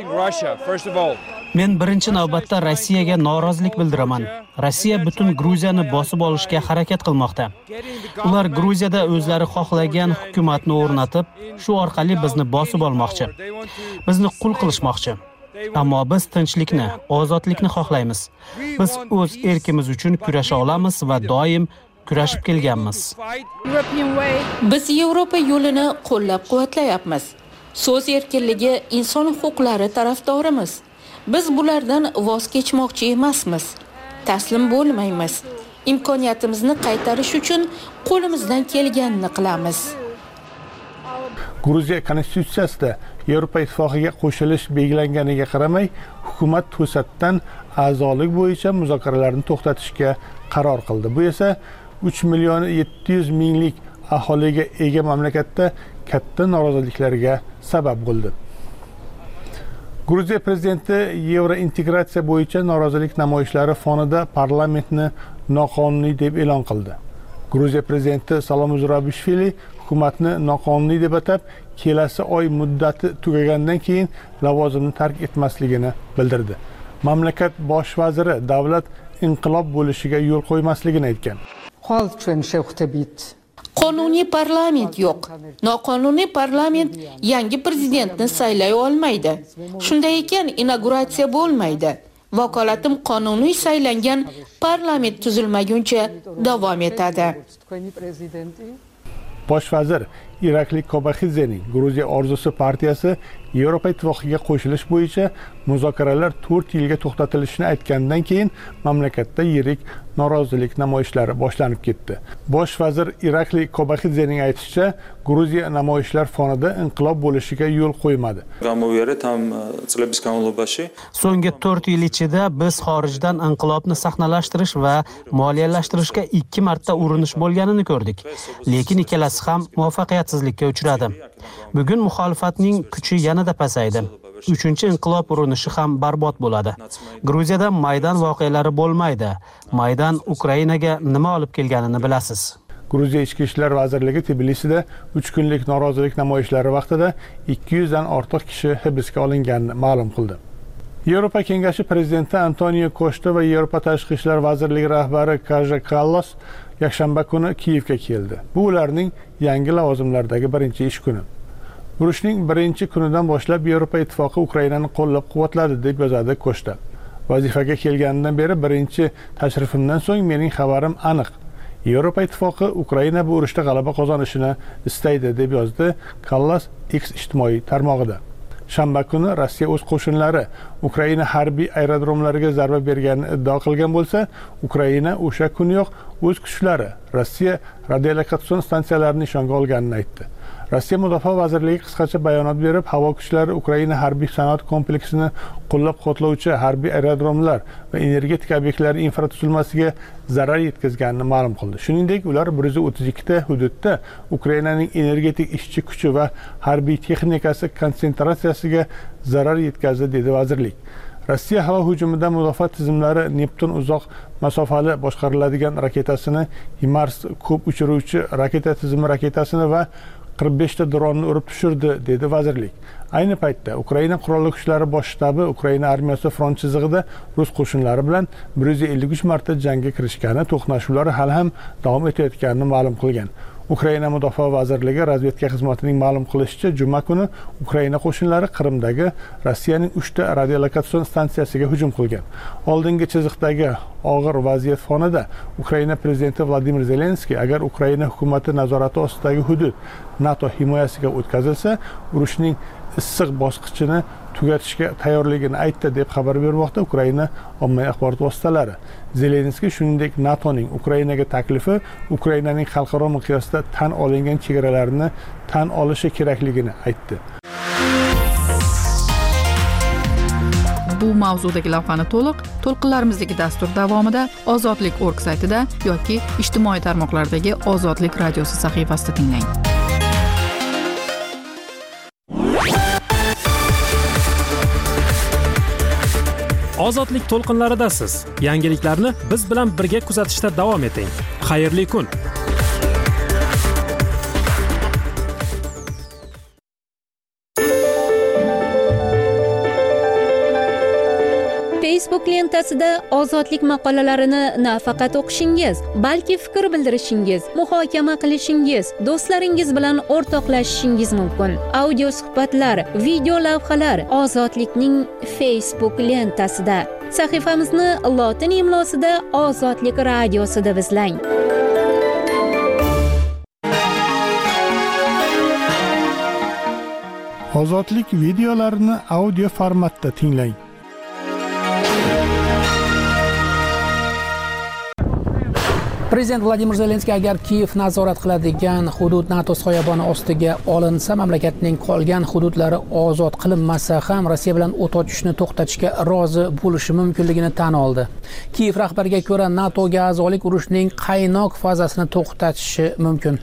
Men birinchi navbatda Rossiyaga norozilik bildiraman. Rossiya butun Gruziyani bosib olishga harakat qilmoqda. Ular Gruziyada o'zlari xohlagan hukumatni o'rnatib, shu orqali bizni bosib olmoqchi. Bizni qul qilishmoqchi. Ammo biz tinchlikni, ozodlikni xohlaymiz. Biz o'z erkimiz uchun kurasha olamiz va doim kurashib kelganmiz. Biz Yevropa yo'lini qo'llab-quvvatlayapmiz. So'z erkinligi, inson huquqlari tarafdorimiz. Biz bulardan voz kechmoqchi emasmiz. Taslim bo'lmaymiz. Imkoniyatimizni qaytarish uchun qo'limizdan kelganini qilamiz. Gruziya konstitutsiyasida Yevropa ittifoqiga qo'shilish belgilanganiga qaramay, hukumat to'satdan a'zolik bo'yicha muzokaralarni to'xtatishga qaror qildi. Bu esa uch million yetti yuz minglik aholiga ega mamlakatda katta noroziliklarga sabab bo'ldi. Gruziya prezidenti Yevrointegratsiya bo'yicha norozilik namoyishlari fonida parlamentni noqonuniy deb e'lon qildi. Gruziya prezidenti Salom Zurabishvili hukumatni noqonuniy deb atab, kelasi oy muddati tugagandan keyin lavozimni tark etmasligini bildirdi. Mamlakat bosh vaziri davlat inqilob bo'lishiga yo'l qo'ymasligini aytgan. Qonuniy parlament yo'q. Noqonuniy parlament yangi prezidentni saylay olmaydi. Shunday ekan, inauguratsiya bo'lmaydi. Vakolatim qonuniy saylangan parlament tuzilmaguncha davom etadi. Bosh vazir Irakli Kobaxidzening Gruziya orzusi partiyasi Yevropa ittifoqiga qo'shilish bo'yicha muzokaralar to'rt yilga to'xtatilishini aytgandan keyin mamlakatda yirik norozilik namoyishlari boshlanib ketdi. Bosh vazir Irakli Kobaxidzening aytishicha, Gruziya namoyishlar fonida inqilob bo'lishiga yo'l qo'ymadi. So'nggi to'rt yil ichida biz xorijdan inqilobni sahnalashtirish va moliyalashtirishga ikki marta urinish bo'lganini ko'rdik. Lekin ikkalasi ham muvaffaqiyatsizlikka uchradi. Bugun muxolifatning kuchi yanada pasaydi. Uchinchi inqilob urinishi ham barbod bo'ladi. Gruziyada Maydan voqealari bo'lmaydi. Maydan Ukrainaga nima olib kelganini bilasiz. Gruziya Ichki ishlar vazirligi Tbilisida uch kunlik norozilik namoyishlari vaqtida ikki yuz dan ortiq kishi hibsga olinganini ma'lum qildi. Yevropa Kengashi prezidenti Antonio Costa va Yevropa Tashqi ishlar vazirligi rahbari Kaja Kallas yakshanba kuni Kiyevga keldi. Bu ularning yangi lavozimlardagi birinchi ish kuni. Urushning birinchi kunidan boshlab Yevropa ittifoqi Ukrainani qo'llab-quvvatladi deb yozadi Costa. Vazifaga kelganidan beri birinchi tashrifimdan so'ng mening xabarim aniq. Yevropa ittifoqi Ukraina bu urushda g'alaba qozonishini istaydi deb yozdi Kallas X ijtimoiy tarmog'ida. Shanba kuni Rossiya o'z qo'shinlari Ukraina harbiy aerodromlariga zarba berganini iddao qilgan bo'lsa, Ukraina o'sha kuniyoq o'z kuchlari Rossiya radiolokatsion stansiyalarini nishonga olganini aytdi. Rossiya Mudofaa vazirligi qisqacha bayonot berib, havo kuchlari Ukraina harbiy sanoat kompleksini qo'llab-quvvatlovchi harbiy aerodromlar va energetika obyektlari infratuzilmasiga zarar yetkazganini ma'lum qildi. Shuningdek, ular bir yuz o'ttiz ikki ta hududda Ukrainaning energetik ishchi kuchi va harbiy texnikasi konsentratsiyasiga zarar yetkazdi, dedi vazirlik. Rossiya havo hujumidan mudofaa tizimlari Neptun uzoq masofali boshqariladigan raketasini, HIMARS ko'p uchiruvchi raketa tizimi raketasini va qirq besh ta dronni urib tushirdi, dedi vazirlik. Ayni paytda Ukraina qurolli kuchlari bosh shtabi Ukraina armiyasi front chizig'ida rus qo'shinlari bilan bir yuz ellik uch marta jangga kirishgani, to'qnashuvlar hali ham davom etayotganini ma'lum qilgan. Ukraina Mudofaa vazirligi razvedka xizmatining ma'lum qilishicha, juma kuni Ukraina qo'shinlari Qrimdagi Rossiyaning uchta radiolokatsion stansiyasiga hujum qilgan. Oldingi chiziqdagi og'ir vaziyat fonida Ukraina prezidenti Vladimir Zelenskiy agar Ukraina hukumati nazorati ostidagi hudud NATO himoyasiga o'tkazilsa, urushning issiq bosqichini tugatishga tayyorligini aytdi deb xabar bermoqda Ukraina ommaviy axborot vositalari. Zelenskiy shuningdek NATOning Ukrainaga taklifi Ukrainaning xalqaro miqyosda tan olingan chegaralarini tan olishi kerakligini aytdi. Bu mavzudagi lavhani to'liq to'lqinlarimizdagi dastur davomida ozodlik точка org saytida yoki ijtimoiy tarmoqlardagi Ozodlik radiosi sahifasida tinglang. Ozodlik to'lqinlaridasiz. Yangiliklarni biz bilan birga kuzatishda davom eting. Xayrli kun. Facebook lentasida ozodlik maqolalarini nafaqat o'qishingiz, balki fikr bildirishingiz, muhokama qilishingiz, do'stlaringiz bilan o'rtoqlashishingiz mumkin. Audio suhbatlar, video lavhalar Ozodlikning Facebook lentasida. Sahifamizni lotin imlosida Ozodlik radiosi deb izlang. Ozodlik videolarini audio formatda tinglang. Prezident Vladimir Zelenskiy agar Kiyev nazorat qiladigan hudud NATO soyaboni ostiga olinsa, mamlakatning qolgan hududlari ozod qilinmasa ham Rossiya bilan o't ochishni to'xtatishga rozi bo'lishi mumkinligini tan oldi. Kiyev rahbariga ko'ra, NATOga a'zolik urushning qaynoq fazasini to'xtatishi mumkin.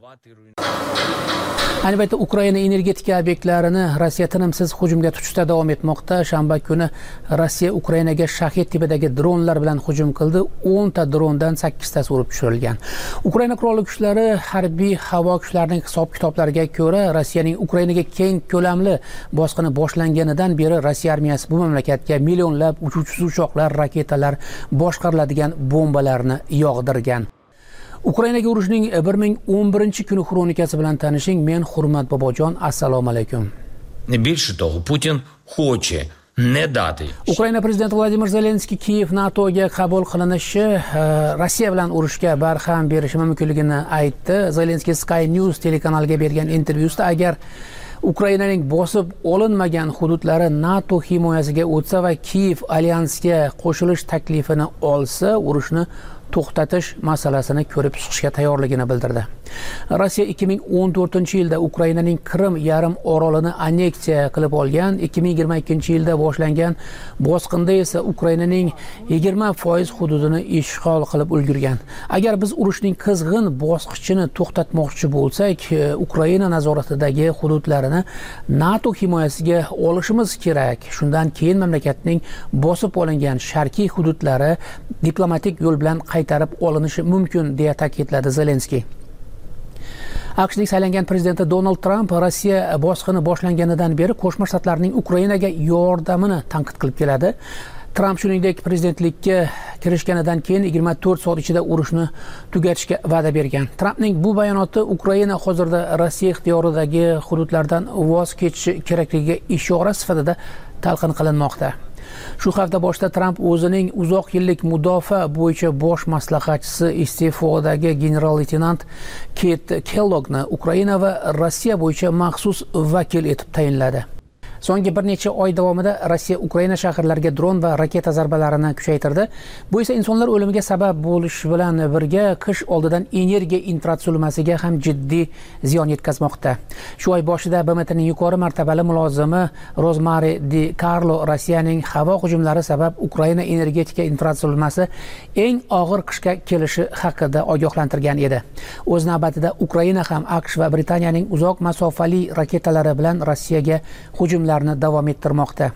Ayni paytda Ukraina energetika obyektlarini Rossiya tinimsiz hujumga tutishda davom etmoqda. Shanba kuni Rossiya Ukrainaga Shahid tipidagi dronlar bilan hujum qildi. o'n ta drondan sakkiz tasi urib tushirilgan. Ukraina qurolli kuchlari harbiy havo kuchlarining hisob-kitoblariga ko'ra, Rossiyaning Ukrainaga keng ko'lamli bosqini boshlanganidan beri Rossiya armiyasi bu mamlakatga millionlab uchuvchisiz uchoqlar, raketalar, boshqariladigan bombalarni yog'dirgan. Ukrainaga urushning bir ming o'n birinchi kuni xronikasi bilan tanishing. Men Hurmat Bobojon, assalomu alaykum. Більше того, Путін хоче не дати. Ukraina prezidenti Vladimir Zelenskiy Kiyev NATOga qabul qilinishi Rossiya bilan urushga barham berishi mumkinligini aytdi. Zelenskiy Sky News telekanaliga bergan intervyusida agar Ukrainaning bosib olinmagan hududlari NATO himoyasiga o'tsa va Kiyev alyansga qo'shilish taklifini olsa, urushni to'xtatish masalasini ko'rib chiqishga tayyorligini bildirdi. Rossiya ikki ming o'n to'rtinchi yilda Ukrainaning Krim yarim orolini anneksiya qilib olgan. ikki ming yigirma ikkinchi yilda boshlangan bosqinda esa Ukrainaning yigirma foiz hududini ishg'ol qilib ulgurgan. Agar biz urushning qizg'in bosqichini to'xtatmoqchi bo'lsak, Ukraina nazoratidagi hududlarini NATO himoyasiga olishimiz kerak. Shundan keyin mamlakatning bosib olingan sharqiy hududlari diplomatik yo'l bilan qaytarib olinishi mumkin, deya ta'kidladi Zelenskiy. AQShning saylangan prezidenti Donald Trump Rossiya bosqini boshlanganidan beri Qo'shma Shtatlarning Ukrainaga yordamini tanqid qilib keladi. Trump shuningdek prezidentlikka kirishganidan keyin yigirma to'rt soat ichida urushni tugatishga va'da bergan. Trumpning bu bayonoti Ukraina hozirda Rossiya ixtiyoridagi hududlardan voz kechishi kerakligiga ishora sifatida talqin qilinmoqda. Shu hafta boshida Trump o'zining uzoq yillik mudofaa bo'yicha bosh maslahatchisi iste'fodagi general-leytenant Kit Kelloggni Ukraina va Rossiya bo'yicha maxsus vakil etib tayinladi. So'nggi bir necha oy davomida Rossiya Ukraina shaharlariga dron va raketa zarbalarini kuchaytirdi. Bu esa insonlar o'limiga sabab bo'lish bilan birga qish oldidan energiya infratuzilmasiga ham jiddiy ziyon yetkazmoqda. Shu oy boshida B M T'ning yuqori martabali mulozimi Rozmari Di Carlo Rossiyaning havo hujumlari sabab Ukraina energetika infratuzilmasi eng og'ir qishga kelishi haqida ogohlantirgan edi. O'z navbatida Ukraina ham AQSh va Britaniyaning uzoq masofali raketalari bilan Rossiyaga hujumlar davom ettirmoqda.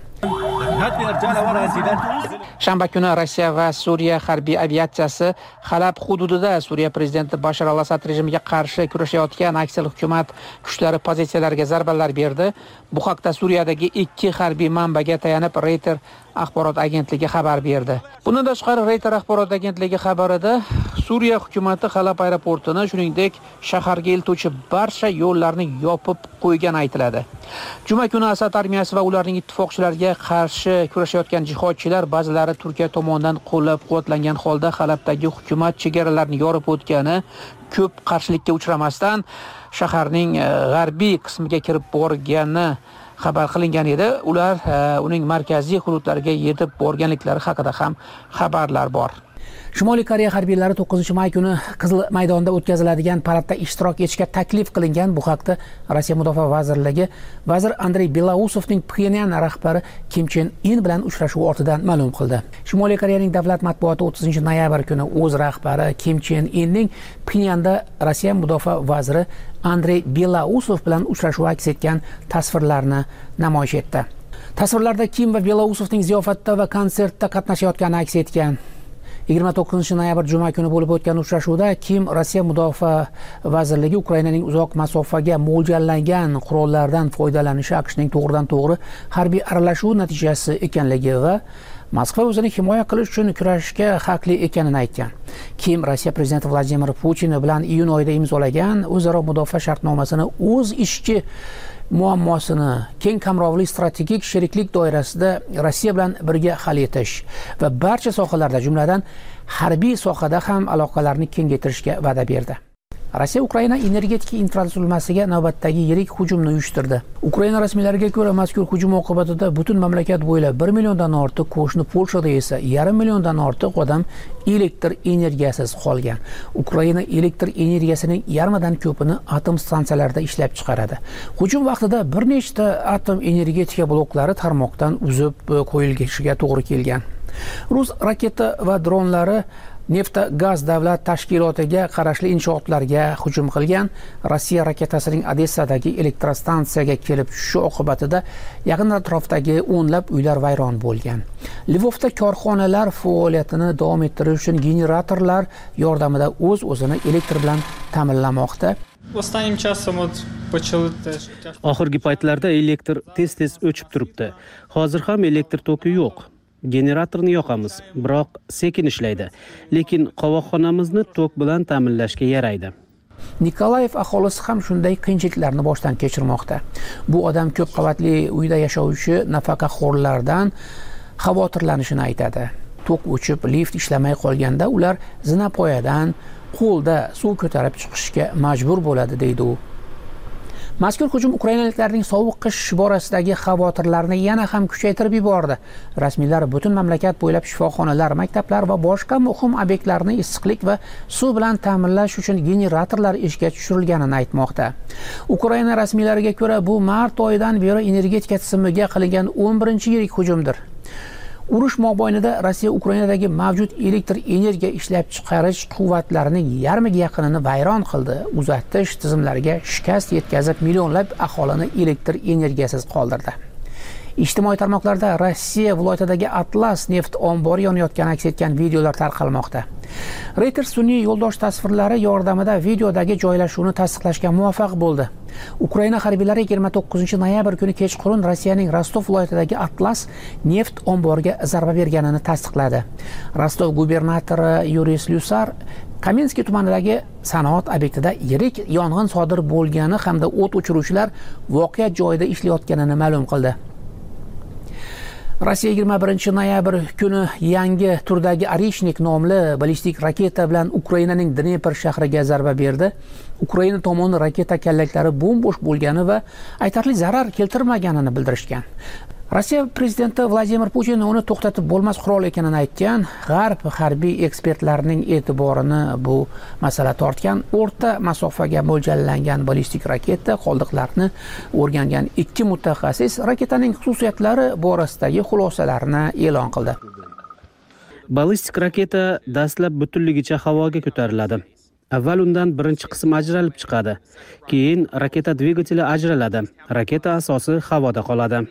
Shanba kuni Rossiya va Suriya harbiy aviatsiyasi Halab hududida Suriya prezidenti Bashar al-Asad rejimiga qarshi kurashayotgan aksiyal hukumat kuchlari pozitsiyalariga zarbalar berdi. Bu haqda Suriyadagi ikki harbiy manbaga tayanib Reuters axborot agentligi xabar berdi. Bundan tashqari Reuters axborot agentligi xabarida Suriya hukumati Halab aeroportini, shuningdek shaharga eltuvchi barcha yo'llarni yopib qo'ygani aytiladi. Juma kuni Asad armiyasi va ularning ittifoqchilariga qarshi kurashayotgan jihodchilar ba'zilari Turkiya tomonidan qo'llab-quvvatlangan holda Halabdagi hukumat chegaralarini yorib o'tgani, ko'p qarshilikka uchramasdan shaharning g'arbiy qismiga kirib borgani xabar qilingan edi. Ular uning markaziy hududlariga yetib borganliklari haqida ham xabarlar bor. Shimoliy Koreya harbiylari to'qqizinchi may kuni Qizil maydonda o'tkaziladigan paradda ishtirok etishga taklif qilingan. Bu haqda Rossiya Mudofaa vazirligi vazir Andrey Belausovning Pxenyan rahbari Kim Chen In bilan uchrashuvi ortidan ma'lum qildi. Shimoliy Koreyaning davlat matbuoti o'ttizinchi noyabr kuni o'z rahbari Kim Chen Inning Pxenyanda Rossiya Mudofaa vaziri Andrey Belausov bilan uchrashuvi aks etgan tasvirlarni namoyish etdi. Tasvirlarda Kim va Belausovning ziyofatda va konsertda qatnashayotgani aks etgan. yigirma to'qqizinchi noyabr juma kuni bo'lib o'tgan uchrashuvda Kim Rossiya Mudofaa vazirligi Ukrainaning uzoq masofaga mo'ljallangan qurollardan foydalanishi AQShning to'g'ridan to'g'ri harbiy aralashuvi natijasi ekanligi va Moskva o'zini himoya qilish uchun kurashishga haqli ekanini aytgan. Kim Rossiya prezidenti Vladimir Putin bilan iyun oyida imzolagan o'zaro mudofaa shartnomasini o'z ishchi muammosini keng qamrovli strategik sheriklik doirasida Rossiya bilan birga hal etish va barcha sohalarda, jumladan harbiy sohada ham aloqalarni kengaytirishga va'da berdi. Rossiya Ukraina energetika infratuzilmasiga navbatdagi yirik hujumni uyushtirdi. Ukraina rasmiylariga ko'ra, mazkur hujum oqibatida butun mamlakat bo'ylab bir milliondan ortiq, qo'shni Polshada esa yarim milliondan ortiq odam elektr energiyasiz qolgan. Ukraina elektr energiyasining yarmidan ko'pini atom stansiyalarida ishlab chiqaradi. Hujum vaqtida bir nechta atom energetika bloklari tarmoqdan uzib qo'yilishiga to'g'ri kelgan. Rus raketa va dronlari Nefta gaz davlat tashkilotiga qarashli inshootlarga hujum qilgan. Rossiya raketasining Odessadagi elektrostansiyaga kelib tushishi oqibatida yaqin atrofdagi o'nlab uylar vayron bo'lgan. Lvovda korxonalar faoliyatini davom ettirish uchun generatorlar yordamida o'z-o'zini elektr bilan ta'minlamoqda. Oxirgi paytlarda elektr tez-tez o'chib turibdi. Hozir ham elektr toki yo'q. Generatorni yoqamiz, biroq sekin ishlaydi, lekin qovoqxonamizni tok bilan ta'minlashga yaraydi. Nikolayev aholisi ham shunday qiyinchiliklarni boshdan kechirmoqda. Bu odam ko'p qavatli uyda yashovchi nafaqaxo'rlardan xavotirlanishini aytadi. Tok o'chib, lift ishlamay qolganda ular zinapoyadan qo'lda suv ko'tarib chiqishga majbur bo'ladi, deydi u. Mazkur hujum ukrainaliklarning sovuq qish borasidagi xavotirlarini yana ham kuchaytirib yubordi. Rasmiylar butun mamlakat bo'ylab shifoxonalar, maktablar va boshqa muhim obyektlarni issiqlik va suv bilan ta'minlash uchun generatorlar ishga tushirilganini aytmoqda. Ukraina rasmiylariga ko'ra, bu mart oyidan beri energetika tizimiga qilingan o'n birinchi yirik hujumdir. Urush mobaynida Rossiya Ukrainadagi mavjud elektr energiya ishlab chiqarish quvvatlarining yarmiga yaqinini vayron qildi. Uzatish tizimlariga shikast yetkazib, millionlab aholini elektr energiyasiz qoldirdi. Ijtimoiy tarmoqlarda Rossiya viloyatidagi Atlas neft ombori yonayotgani aks etgan videolar tarqalmoqda. Reuters sun'iy yo'ldosh tasvirlari yordamida videodagi joylashuvni tasdiqlashga muvaffaq bo'ldi. Ukraina harbiylari yigirma to'qqizinchi noyabr kuni kechqurun Rossiyaning Rostov viloyatidagi Atlas neft omboriga zarba berganini tasdiqladi. Rostov gubernatori Yuriy Slyusar Kamenskiy tumanidagi sanoat obyektida yirik yong'in sodir bo'lgani hamda o't o'chiruvchilar voqea joyida ishlayotganini ma'lum qildi. Rossiya yigirma birinchi noyabr kuni yangi turdagi Oreshnik nomli ballistik raketa bilan Ukrainaning Dnepr shahriga zarba berdi. Ukraina tomoni raketa kallaklari bo'm-bo'sh bo'lgani va aytarli zarar keltirmaganini bildirishgan. Rossiya prezidenti Vladimir Putin uni to'xtatib bo'lmas qurol ekanini aytgan. G'arb harbiy ekspertlarining e'tiborini bu masala tortgan. O'rta masofaga mo'ljallangan ballistik raketa qoldiqlarini o'rgangan ikki mutaxassis raketaning xususiyatlari borasidagi xulosalarni e'lon qildi. Ballistik raketa dastlab butunligicha havoga ko'tariladi. Avval undan birinchi qism ajralib chiqadi. Keyin raketa dvigateli ajraladi. Raketa asosi havoda qoladi.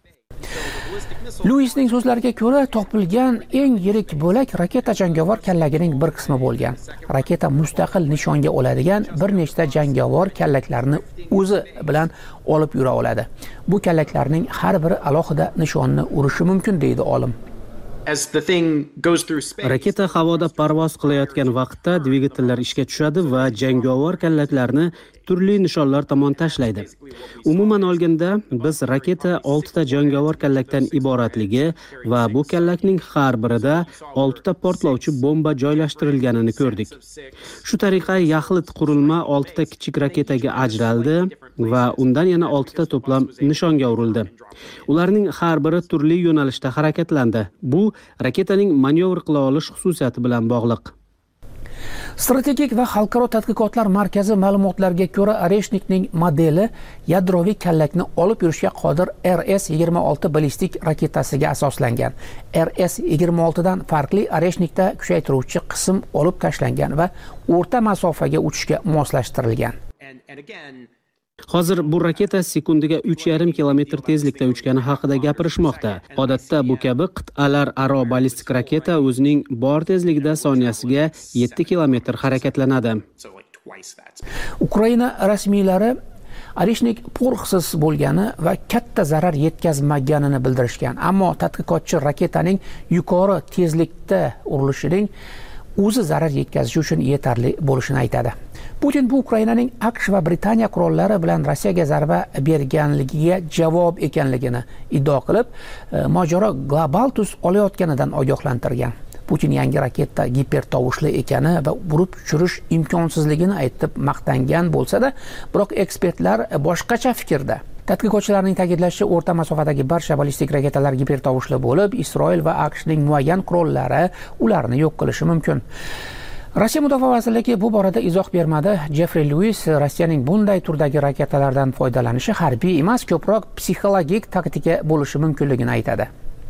Luisning so'zlariga ko'ra, topilgan eng yirik bo'lak raketa jangovar kallagining bir qismi bo'lgan. Raketa mustaqil nishonga oladigan bir nechta jangovar kallaklarni o'zi bilan olib yura oladi. Bu kallaklarning har biri alohida nishonni urishi mumkin, deydi olim. Raketa havoda parvoz qilayotgan vaqtda dvigatellar ishga tushadi va jangovar kallaklarni turli nishonlar tomon tashlaydi. Umuman olganda, biz raketa oltita jangovar kallakdan iboratligi va bu kallakning har birida oltita portlovchi bomba joylashtirilganini ko'rdik. Shu tariqa yaxlit qurilma oltita kichik raketaga ajraldi va undan yana oltita to'plam nishonga urildi. Ularning har biri turli yo'nalishda harakatlandi. Bu raketaning manyovr qila olish xususiyati bilan bog'liq. Strategik va xalqaro tadqiqotlar markazi ma'lumotlariga ko'ra, Oreshnikning modeli yadroviy kallakni olib yurishga qodir R S yigirma olti ballistik raketasiga asoslangan. R S yigirma olti dan farqli Oreshnikda kuchaytiruvchi qism olib tashlangan va o'rta masofaga uchishga moslashtirilgan. Hozir bu raketa sekundiga uch yarim kilometr tezlikda uchgani haqida gapirishmoqda. Odatda bu kabi qit'alar aro ballistik raketa o'zining bor tezligida soniyasiga yetti kilometr harakatlanadi. Ukraina rasmiylari Oreshnik purxsiz bo'lgani va katta zarar yetkazmaganini bildirishgan. Ammo tadqiqotchi raketaning yuqori tezlikda urilishining o'zi zarar yetkazishi uchun yetarli bo'lishini aytadi. Putin bu Ukrainaning AQSh va Britaniya qurollari bilan Rossiyaga zarba berganligiga javob ekanligini iddao qilib, mojaro global tus olayotganidan ogohlantirgan. Putin yangi raketa gipertovushli ekani va urib tushirish imkonsizligini aytib maqtangan bo'lsa-da, biroq ekspertlar boshqacha fikrda. Tadqiqotchilarning ta'kidlashicha, o'rta masofadagi barcha ballistik raketalar gipertovushli bo'lib, Isroil va AQShning muayyan qurollari ularni yo'q qilishi mumkin. Rossiya Mudofaa vazirligi bu borada izoh bermadi. Jeffrey Lewis Rossiyaning bunday turdagi raketalardan foydalanishi harbiy emas, ko'proq psixologik taktika bo'lishi mumkinligini aytadi.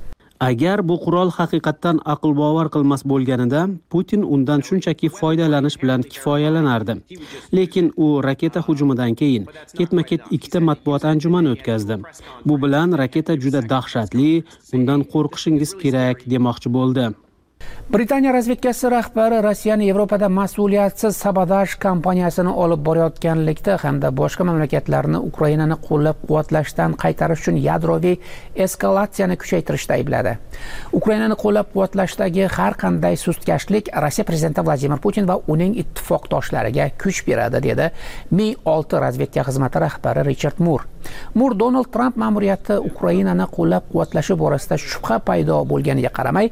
Agar bu qurol haqiqatdan aql bovar qilmas bo'lganida, Putin undan shunchaki foydalanish bilan kifoyalanardi. Lekin u raketa hujumidan keyin ketma-ket ikkita matbuot anjumani o'tkazdi. Bu bilan raketa juda dahshatli, undan qo'rqishingiz kerak demoqchi bo'ldi. Britaniya razvedkasi rahbari Rossiyani Yevropada mas'uliyatsiz sabotaj kampaniyasini olib borayotganlikda hamda boshqa mamlakatlarni Ukrainani qo'llab-quvvatlashdan qaytarish uchun yadroviy eskalatsiyani kuchaytirishda aybladi. Ukrainani qo'llab-quvvatlashdagi har qanday sustkashlik Rossiya prezidenti Vladimir Putin va uning ittifoqdoshlariga kuch beradi, dedi Mi olti razvedka xizmati rahbari Richard Moore. Moore Donald Trump ma'muriyati Ukrainani qo'llab-quvvatlashi borasida shubha paydo bo'lganiga qaramay,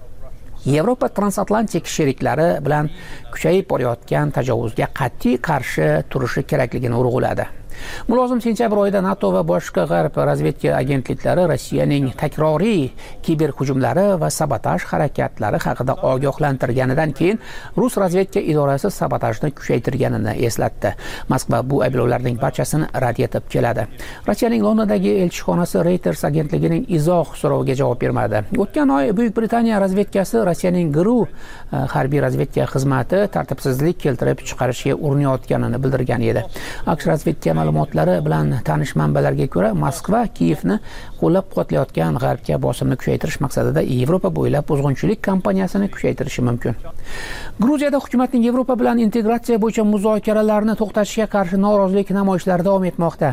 Yevropa transatlantik sheriklari bilan kuchayib borayotgan tajovuzga qat'iy qarshi turishi kerakligini urg'uladi. Mulozim sentyabr oyida NATO va boshqa g'arb razvedka agentliklari Rossiyaning takroriy kiberhujumlari va sabotaj harakatlari haqida ogohlantirganidan keyin Rus razvedka idorasi sabotajni kuchaytirganini eslatdi. Moskva bu ayblovlarning barchasini rad etib keladi. Rossiyaning Londondagi elchixonasi Reuters agentligining izoh so'roviga javob bermadi. O'tgan oy Buyuk Britaniya razvedkasi Rossiyaning G R U harbiy razvedka xizmati tartibsizlik keltirib chiqarishga urinayotganini bildirgan edi. AQSh razvedka ma'lumotlari bilan tanish manbalarga ko'ra, Moskva Kiyevni qo'llab-quvvatlayotgan g'arbga bosimni kuchaytirish maqsadida Yevropa bo'ylab buzg'unchilik kampaniyasini kuchaytirishi mumkin. Gruziyada hukumatning Yevropa bilan integratsiya bo'yicha muzokaralarni to'xtatishga qarshi norozilik namoyishlari davom etmoqda.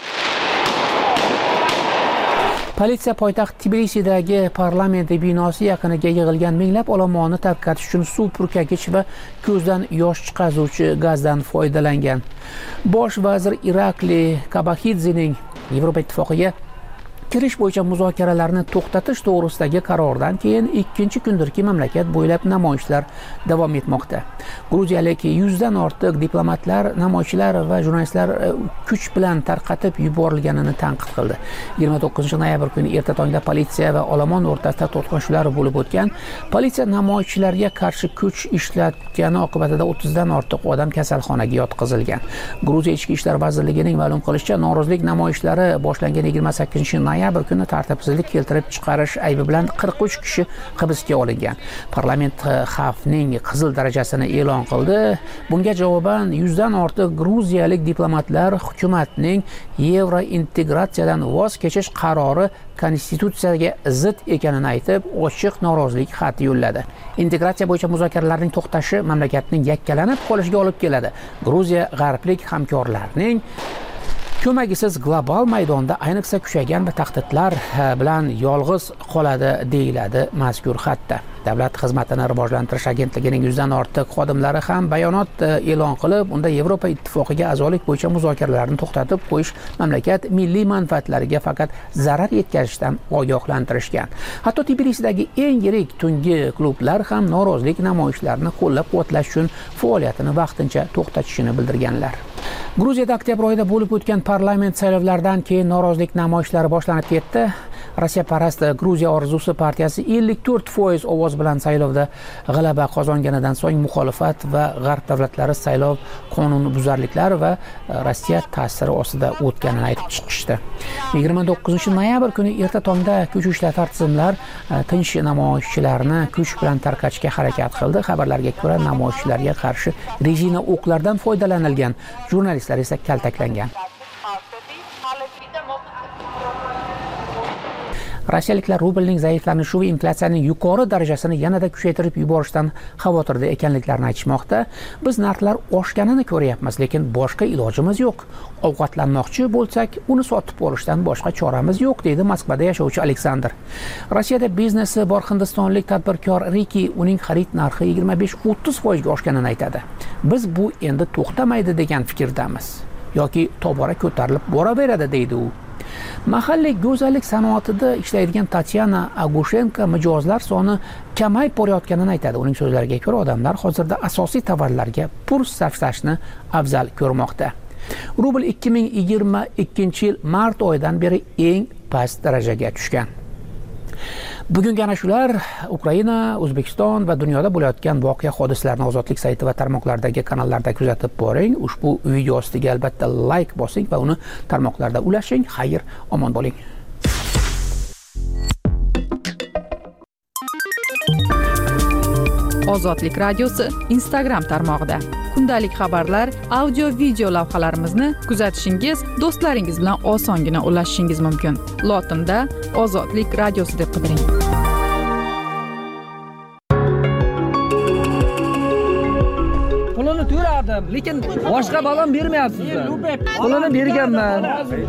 Politsiya poytaxt Tbilisidagi parlament binosi yaqiniga yig'ilgan minglab olomonni tarqatish uchun suv purkagich va ko'zdan yosh chiqaruvchi gazdan foydalangan. Bosh vazir Irakli Kabaxidzening Yevropa ittifoqiga kirish bo'yicha muzokaralarni to'xtatish to'g'risidagi qarordan keyin ikkinchi kundirki mamlakat bo'ylab namoyishlar davom etmoqda. Gruziyalik yuzdan ortiq diplomatlar, namoyishchilar va jurnalistlar kuch bilan tarqatib yuborilganini tanqid qildi. yigirma to'qqizinchi noyabr kuni erta tongda politsiya va olomon o'rtasida to'qnashuvlar bo'lib o'tgan. Politsiya namoyishchilarga qarshi kuch ishlatgani oqibatida o'ttizdan ortiq odam kasalxonaga yotqizilgan. Gruziya ichki ishlar vazirligining ma'lum qilishicha, norozilik namoyishlari boshlangan yigirma sakkizinchi noyabr kuni tartibsizlik keltirib chiqarish aybi bilan qirq uch kishi hibsga olingan. Parlament xavfning qizil darajasini e'lon qildi. Bunga javoban yuzdan ortiq gruziyalik diplomatlar hukumatning yevro integratsiyadan voz kechish qarori konstitutsiyaga zid ekanini aytib, ochiq norozilik xati yo'lladi. Integratsiya bo'yicha muzokaralarning to'xtashi mamlakatning yakkalanib qolishiga olib keladi. Gruziya g'arblik hamkorlarning ko'magisiz global maydonda ayniqsa kuchaygan va tahdidlar bilan yolg'iz qoladi, deyiladi mazkur xatda. Davlat xizmatini rivojlantirish agentligining yuzdan ortiq xodimlari ham bayonot e'lon qilib, unda Yevropa ittifoqiga a'zolik bo'yicha muzokaralarni to'xtatib qo'yish mamlakat milliy manfaatlariga faqat zarar yetkazishdan ogohlantirishgan. Hatto Tbilisidagi eng yirik tungi klublar ham norozilik namoyishlarini qo'llab-quvvatlash uchun faoliyatini vaqtincha to'xtatishini bildirganlar. Gruziyada oktyabr oyida bo'lib o'tgan parlament saylovlaridan keyin norozilik namoyishlari boshlanib ketdi. Rossiya parast Gruziya orzusi partiyasi ellik to'rt foiz ovoz bilan saylovda g'alaba qozonganidan so'ng muxolifat va g'arb davlatlari saylov qonunbuzarliklari va Rossiya ta'siri ostida o'tganini aytib chiqishdi. yigirma to'qqizinchi noyabr kuni erta tongda kuch ishlatgan tizimlar tinch namoyishchilarni kuch bilan tarqatishga harakat qildi. Xabarlarga ko'ra, namoyishchilarga qarshi rezina o'qlardan foydalanilgan, jurnalistlar esa kaltaklangan. Rossiyaliklar rublning zaiflanishi va inflyatsiyaning yuqori darajasini yanada kuchaytirib yuborishdan xavotirda ekanliklarini aytishmoqda. Biz narxlar oshganini ko'ryapmiz, lekin boshqa ilojimiz yo'q. Ovqatlanmoqchi bo'lsak, uni sotib olishdan boshqa choramiz yo'q, deydi Moskvada yashovchi Aleksandr. Rossiyada biznesi bor hindistonlik tadbirkor Riki uning xarid narxi yigirma besh o'ttiz foizga oshganini aytadi. Biz bu endi to'xtamaydi degan fikrdamiz yoki tobora ko'tarilib boraveradi, deydi u. Mahalliy go'zallik sanoatida ishlaydigan Tatyana Agushenko mijozlar soni kamayib borayotganini aytadi. Uning so'zlariga ko'ra, odamlar hozirda asosiy tovarlarga pul sarflashni afzal ko'rmoqda. Rubl ikki ming yigirma ikkinchi yil mart oyidan beri eng past darajaga tushgan. Bugungi ana shular. Ukraina, O'zbekiston va dunyoda bo'layotgan voqea hodisalarni Ozodlik sayti va tarmoqlardagi kanallarda kuzatib boring. Ushbu video ostiga albatta like bosing va uni tarmoqlarda ulashing. Xayr, omon bo'ling. Ozodlik radiosi Instagram tarmog'ida kundalik xabarlar, audio video lavhalarimizni kuzatishingiz, do'stlaringiz bilan osongina ulashishingiz mumkin. Lotinda Ozodlik radiosi deb qidiring. Pulini to'ladim, lekin boshqa balam bermayapsizlar. Pulini berganman.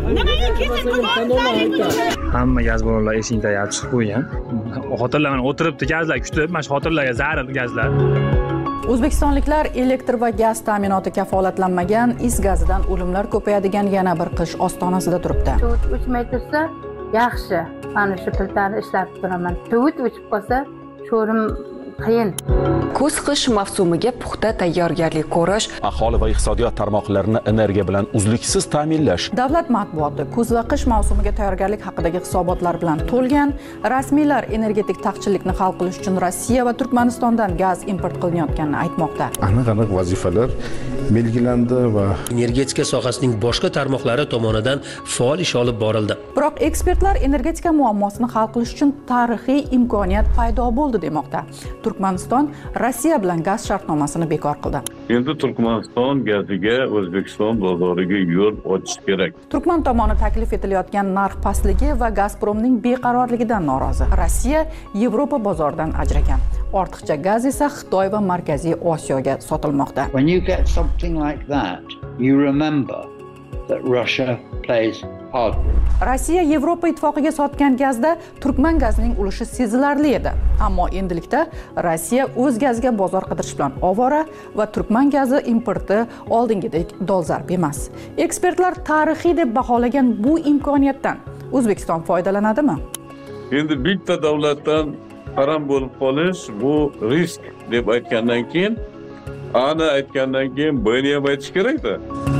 Hamma gaz ballonlar esingda yab chiqib qo'ygan. Xotirlaman, o'tiribdi gazlar kutib, mana shu xotirlarga zarar gazlar. O'zbekistonliklar elektr va gaz ta'minoti kafolatlanmagan is gazidan o'limlar ko'payadigan yana bir qish ostonasida turibdi. Suvut o'chmay tursa, yaxshi. Mana shu piltani ishlatib turaman. Suvut o'chib qolsa, sho'rim qiyin. Kuz-qish mavsumiga puxta tayyorgarlik ko'rish, aholi va iqtisodiyot tarmoqlarini energiya bilan uzluksiz ta'minlash. Davlat matbuoti kuz va qish mavsumiga tayyorgarlik haqidagi hisobotlar bilan to'lgan. Rasmiylar energetik taqchillikni hal qilish uchun Rossiya va Turkmanistondan gaz import qilinayotganini aytmoqda. Aniq-aniq vazifalar belgilandi va energetika sohasining boshqa tarmoqlari tomonidan faol ish olib borildi. Biroq ekspertlar energetika muammosini hal qilish uchun tarixiy imkoniyat paydo bo'ldi demoqda. Turkmaniston Rossiya bilan gaz shartnomasini bekor qildi. Endi Turkmaniston gaziga O'zbekiston bozoriga yo'l ochish kerak. Turkman tomoni taklif etilayotgan narx pastligi va Gazpromning beqarorligidan norozi. Rossiya Yevropa bozoridan ajragan. Ortiqcha gaz esa Xitoy va Markaziy Osiyoga sotilmoqda. When you get something like that, you remember that Russia plays hardball. Rossiya Yevropa ittifoqiga sotgan gazda Turkman gazining ulushi sezilarli edi. Ammo endilikda Rossiya o'z gaziga bozor qidirish bilan ovora va Turkman gazi importi oldingidek dolzarb emas. Ekspertlar tarixiy deb baholagan bu imkoniyatdan O'zbekiston foydalanadimi? Endi bitta davlatdan harom bo'lib qolish bu risk deb aytgandan keyin, ana aytgandan keyin buni ham aytish kerak-da.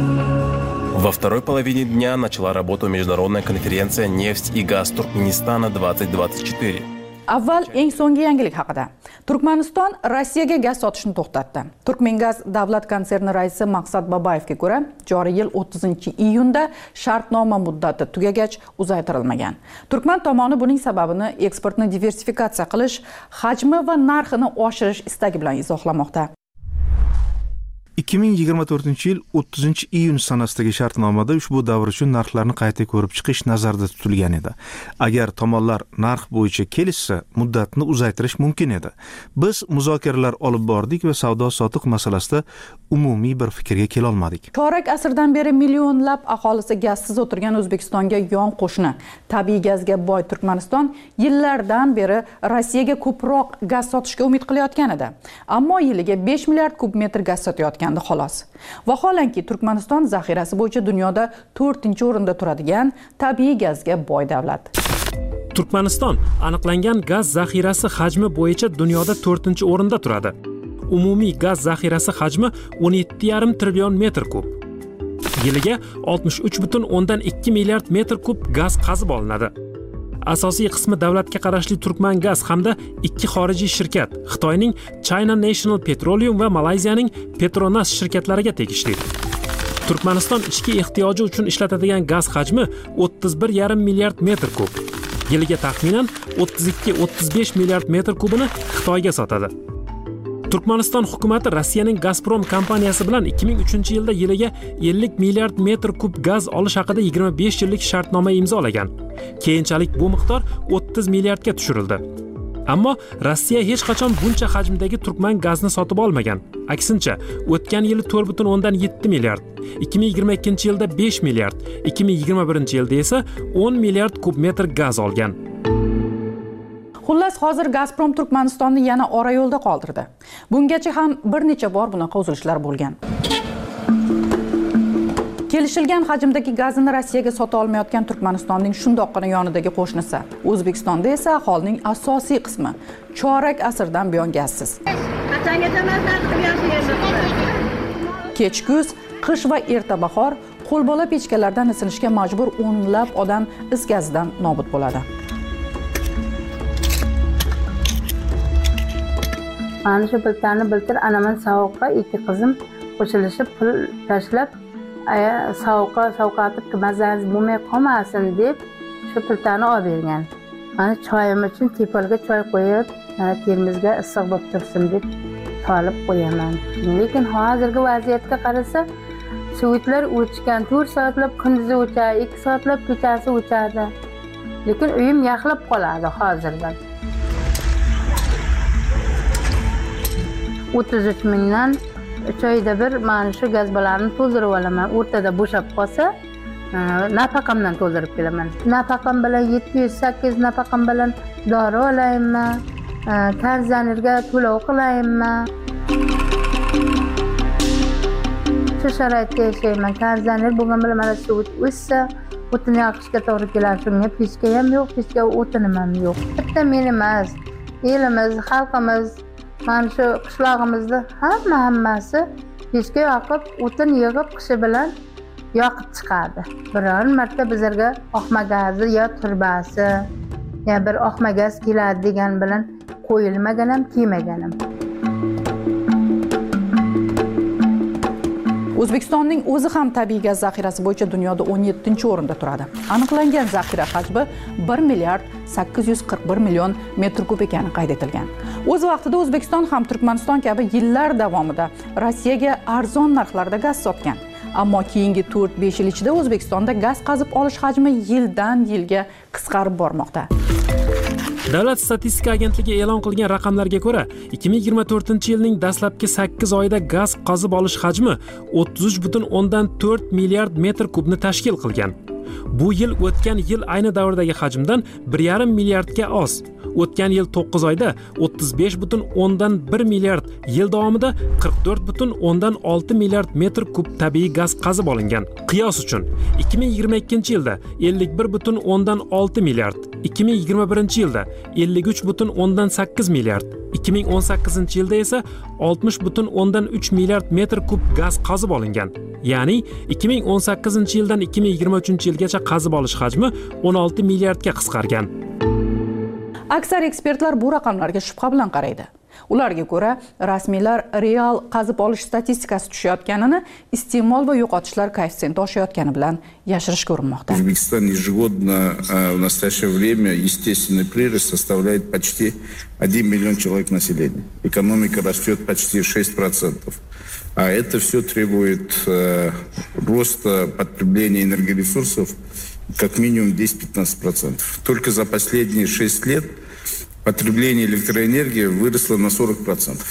Во второй половине дня начала работу международная конференция «Нефть и газ Туркменистана двадцать двадцать четыре». Avval eng so'nggi yangilik haqida. Turkmaniston Rossiyaga gaz sotishni to'xtatdi. Turkmengaz davlat konserni raisi Maqsad Babayevga ko'ra, joriy yil o'ttizinchi iyunda shartnoma muddati tugagach uzaytirilmagan. Turkman tomoni buning sababini eksportni diversifikatsiya qilish, hajmi va narxini oshirish istagi bilan izohlamoqda. ikki ming yigirma to'rtinchi yil o'ttizinchi iyun sanasidagi shartnomada ushbu davr uchun narxlarni qayta ko'rib chiqish nazarda tutilgan edi. Agar tomonlar narx bo'yicha kelishsa, muddatni uzaytirish mumkin edi. Biz muzokaralar olib bordik va savdo-sotiq masalasida umumiy bir fikrga kela olmadik. Chorak asrdan beri millionlab aholisi gazsiz o'tirgan O'zbekistonga yon qo'shni tabiiy gazga boy Turkmaniston yillardan beri Rossiyaga ko'proq gaz sotishga umid qilayotgan edi. Ammo yiliga besh milliard kub metr gaz sotayotgan xolos. Vaholanki Turkmaniston zaxirasi bo'yicha dunyoda to'rtinchi o'rinda turadigan tabiiy gazga boy davlat. Turkmaniston aniqlangan gaz zaxirasi hajmi bo'yicha dunyoda to'rtinchi o'rinda turadi. Umumiy gaz zaxirasi hajmi o'n yetti yarim trillion metr kub. Yiliga oltmish uch butun o'ndan ikki milliard metr kub gaz qazib olinadi. Asosiy qismi davlatga qarashli Turkman Gaz hamda ikki xorijiy shirkat, Xitoyning China National Petroleum va Malayziyaning Petronas shirkatlariga tegishli. Turkmaniston ichki ehtiyoji uchun ishlatadigan gaz hajmi o'ttiz bir yarim milliard metr kub. Yiliga taxminan o'ttiz ikki o'ttiz besh milliard metr kubini Xitoyga sotadi. Turkmaniston hukumati Rossiyaning Gazprom kompaniyasi bilan ikki ming uchinchi yilda yiliga ellik milliard metr kub gaz olish haqida yigirma besh yillik shartnoma imzolagan. Keyinchalik bu miqdor o'ttiz milliardga tushirildi. Ammo Rossiya hech qachon buncha hajmdagi Turkman gazni sotib olmagan. Aksincha, o'tgan yili to'rt butun o'ndan yetti milliard, ikki ming yigirma ikkinchi yilda besh milliard, ikki ming yigirma birinchi yilda esa o'n milliard kub metr gaz olgan. Xullas, hozir Gazprom Turkmanistonni yana ora yo'lda qoldirdi. Bungacha ham bir necha bor bunaqa uzilishlar bo'lgan. Kelishilgan hajmdagi gazni Rossiyaga sota olmayotgan Turkmanistonning shundoqqina yonidagi qo'shnisi, O'zbekistonda esa aholining asosiy qismi chorak asrdan buyon gazsiz. Kech kuz, qish va erta bahor qo'lbola pechkalardan isinishga majbur o'nlab odam is gazidan nobud bo'ladi. Mana shu pullarni biltir anaman sovuqqa ikki qizim qo'shilishib pul tashlab, aya sovuqqa sovqatib mazangiz bo'lmay qolmasin deb shu pullarni olib bergan. Mana choyim uchun tepalga choy qo'yib, termizga issiq bo'lib tursin deb solib qo'yaman. Lekin hozirgi vaziyatga qarasa, suvitlar o'chgan, to'rt soatlab kunduzi o'chadi, ikki soatlab kechasi o'chadi. Lekin uyim yaxlab qoladi hozirdan. o'ttiz uch mingdan uch oyda bir mana shu gazbalarni to'ldirib olaman. O'rtada bo'shab qolsa, nafaqamdan to'ldirib kelaman. Nafaqam bilan yetti yuz sakkiz nafaqam bilan dori olaymi, konditsionerga to'lov qilaymi? Shu sharoitda yashayman. Konditsioner bo'lgan bilan mana shu o'ssa, o'tin yoqishga to'g'ri keladi. Shunga pechka ham yo'q, pechka o'tinim ham yo'q. Bitta men emas, elimiz, xalqimiz mana shu qishlog'imizda hamma hammasi pechka yoqib, o'tin yig'ib qishi bilan yoqib chiqadi. Biror marta bizlarga oqma gazi yo turbasi, ya bir oqma gaz keladi degan bilan qo'yilmagan ham, kelmagan ham. O'zbekistonning o'zi ham tabiiy gaz zaxirasi bo'yicha dunyoda o'n yettinchi o'rinda turadi. Aniqlangan zaxira hajmi bir milliard sakkiz yuz qirq bir million metr kub ekani qayd etilgan. O'z vaqtida O'zbekiston ham Turkmaniston kabi yillar davomida Rossiyaga arzon narxlarda gaz sotgan. Ammo keyingi to'rt besh yil ichida O'zbekistonda gaz qazib olish hajmi yildan yilga qisqarib bormoqda. Davlat statistika agentligi e'lon qilgan raqamlarga ko'ra, ikki ming yigirma to'rtinchi yilning dastlabki sakkiz oyida gaz qazib olish hajmi o'ttiz uch butun o'ndan to'rt milliard metr kubni tashkil qilgan. Bu yil o'tgan yil ayni davrdagi hajmdan bir yarim milliardga oz. O'tgan yil to'qqiz oyda o'ttiz besh butun o'ndan bir milliard, yil davomida qirq to'rt butun o'ndan olti milliard metr kub tabiiy gaz qazib olingan. Qiyos uchun, ikki ming yigirma ikkinchi yilda ellik bir butun o'ndan olti milliard, ikki ming yigirma birinchi yilda ellik uch butun o'ndan sakkiz milliard, ikki ming o'n sakkizinchi yilda esa oltmish butun o'ndan uch milliard metr kub gaz qazib olingan. Ya'ni ikki ming o'n sakkizinchi yildan ikki ming yigirma uchinchi yilgacha qazib olish hajmi o'n olti milliardga qisqargan. Aksar ekspertlar bu raqamlarga shubha bilan qaraydi. Ularga ko'ra, rasmiylar real qazib olish statistikasi tushayotganini iste'mol va yo'qotishlar koeffitsiyenti oshayotgani bilan yashirishga urinmoqda. O'zbekiston ежегодно в настоящее время естественный прирост составляет почти один миллион человек населения. Экономика растет почти шесть процентов. А это все требует э, роста потребления энергоресурсов как минимум десять-пятнадцать процентов. Только за последние шесть лет потребление электроэнергии выросло на сорок процентов.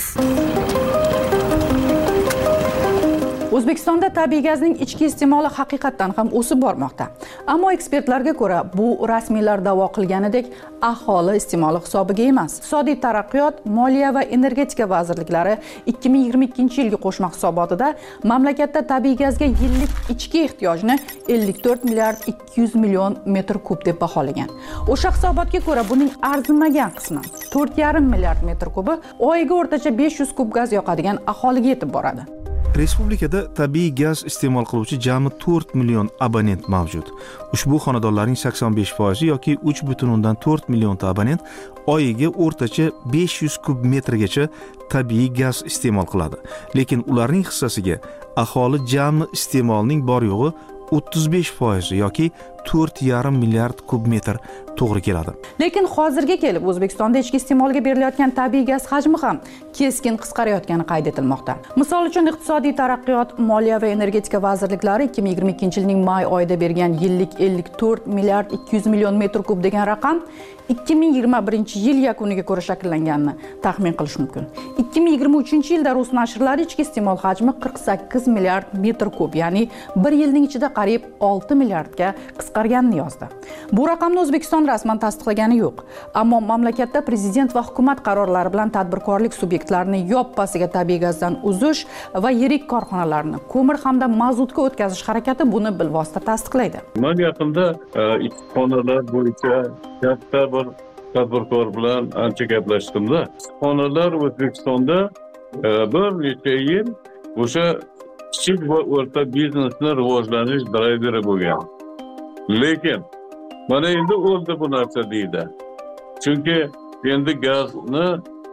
O'zbekistonda tabiiy gazning ichki iste'moli haqiqatan ham o'sib bormoqda. Ammo ekspertlarga ko'ra, bu rasmiylar da'vo qilganidek aholi iste'moli hisobiga emas. Iqtisodiy taraqqiyot, moliya va energetika vazirliklari ikki ming yigirma ikkinchi yilgi qo'shma hisobotida mamlakatda tabiiy gazga yillik ichki ehtiyojni ellik to'rt milliard ikki yuz million metr kub deb baholagan. O'sha hisobotga ko'ra, buning arzimagan qismi to'rt yarim milliard metr kubi oyiga o'rtacha besh yuz kub gaz yoqadigan aholiga yetib boradi. Respublikada tabiiy gaz iste'mol qiluvchi jami to'rt million abonent mavjud. Ushbu xonadonlarning sakson besh foizi yoki uch butun o'ndan to'rt millionta abonent oyiga o'rtacha besh yuz kub metrgacha tabiiy gaz iste'mol qiladi. Lekin ularning hissasiga aholi jami iste'molining bor yo'g'i o'ttiz besh foizi yoki to'rt yarim milliard kub metr to'g'ri keladi. Lekin hozirga kelib O'zbekistonda ichki iste'molga berilayotgan tabiiy gaz hajmi ham keskin qisqarayotgani qayd etilmoqda. Misol uchun Iqtisodiy taraqqiyot, Moliya va energetika vazirliklari ikki ming yigirma ikkinchi yilning may oyida bergan yillik ellik to'rt milliard ikki yuz million metr kub degan raqam ikki ming yigirma birinchi yil yakuniga ko'ra shakllanganini taxmin qilish mumkin. ikki ming yigirma uchinchi yilda Rus nashrlari ichki iste'mol hajmi qirq sakkiz milliard metr kub, ya'ni bir yilning ichida qariyb olti milliardga qisqarganini yozdi. Bu raqamni O'zbekiston rasman tasdiqlagani yo'q, ammo mamlakatda prezident va hukumat qarorlari bilan tadbirkorlik subyektlarini yoppasiga tabiiy gazdan uzish va yirik korxonalarni ko'mir hamda mazutga o'tkazish harakati buni bilvosita tasdiqlaydi. Men yaqinda ikki xonalar bo'yicha katta bir tadbirkor bilan ancha gaplashdim-da. Xonalar O'zbekistonda bir necha yil o'sha kichik va o'rta biznesni rivojlanish drayveri bo'lgan. Lekin mana endi o'ldi bu narsa deydi. Chunki endi gazni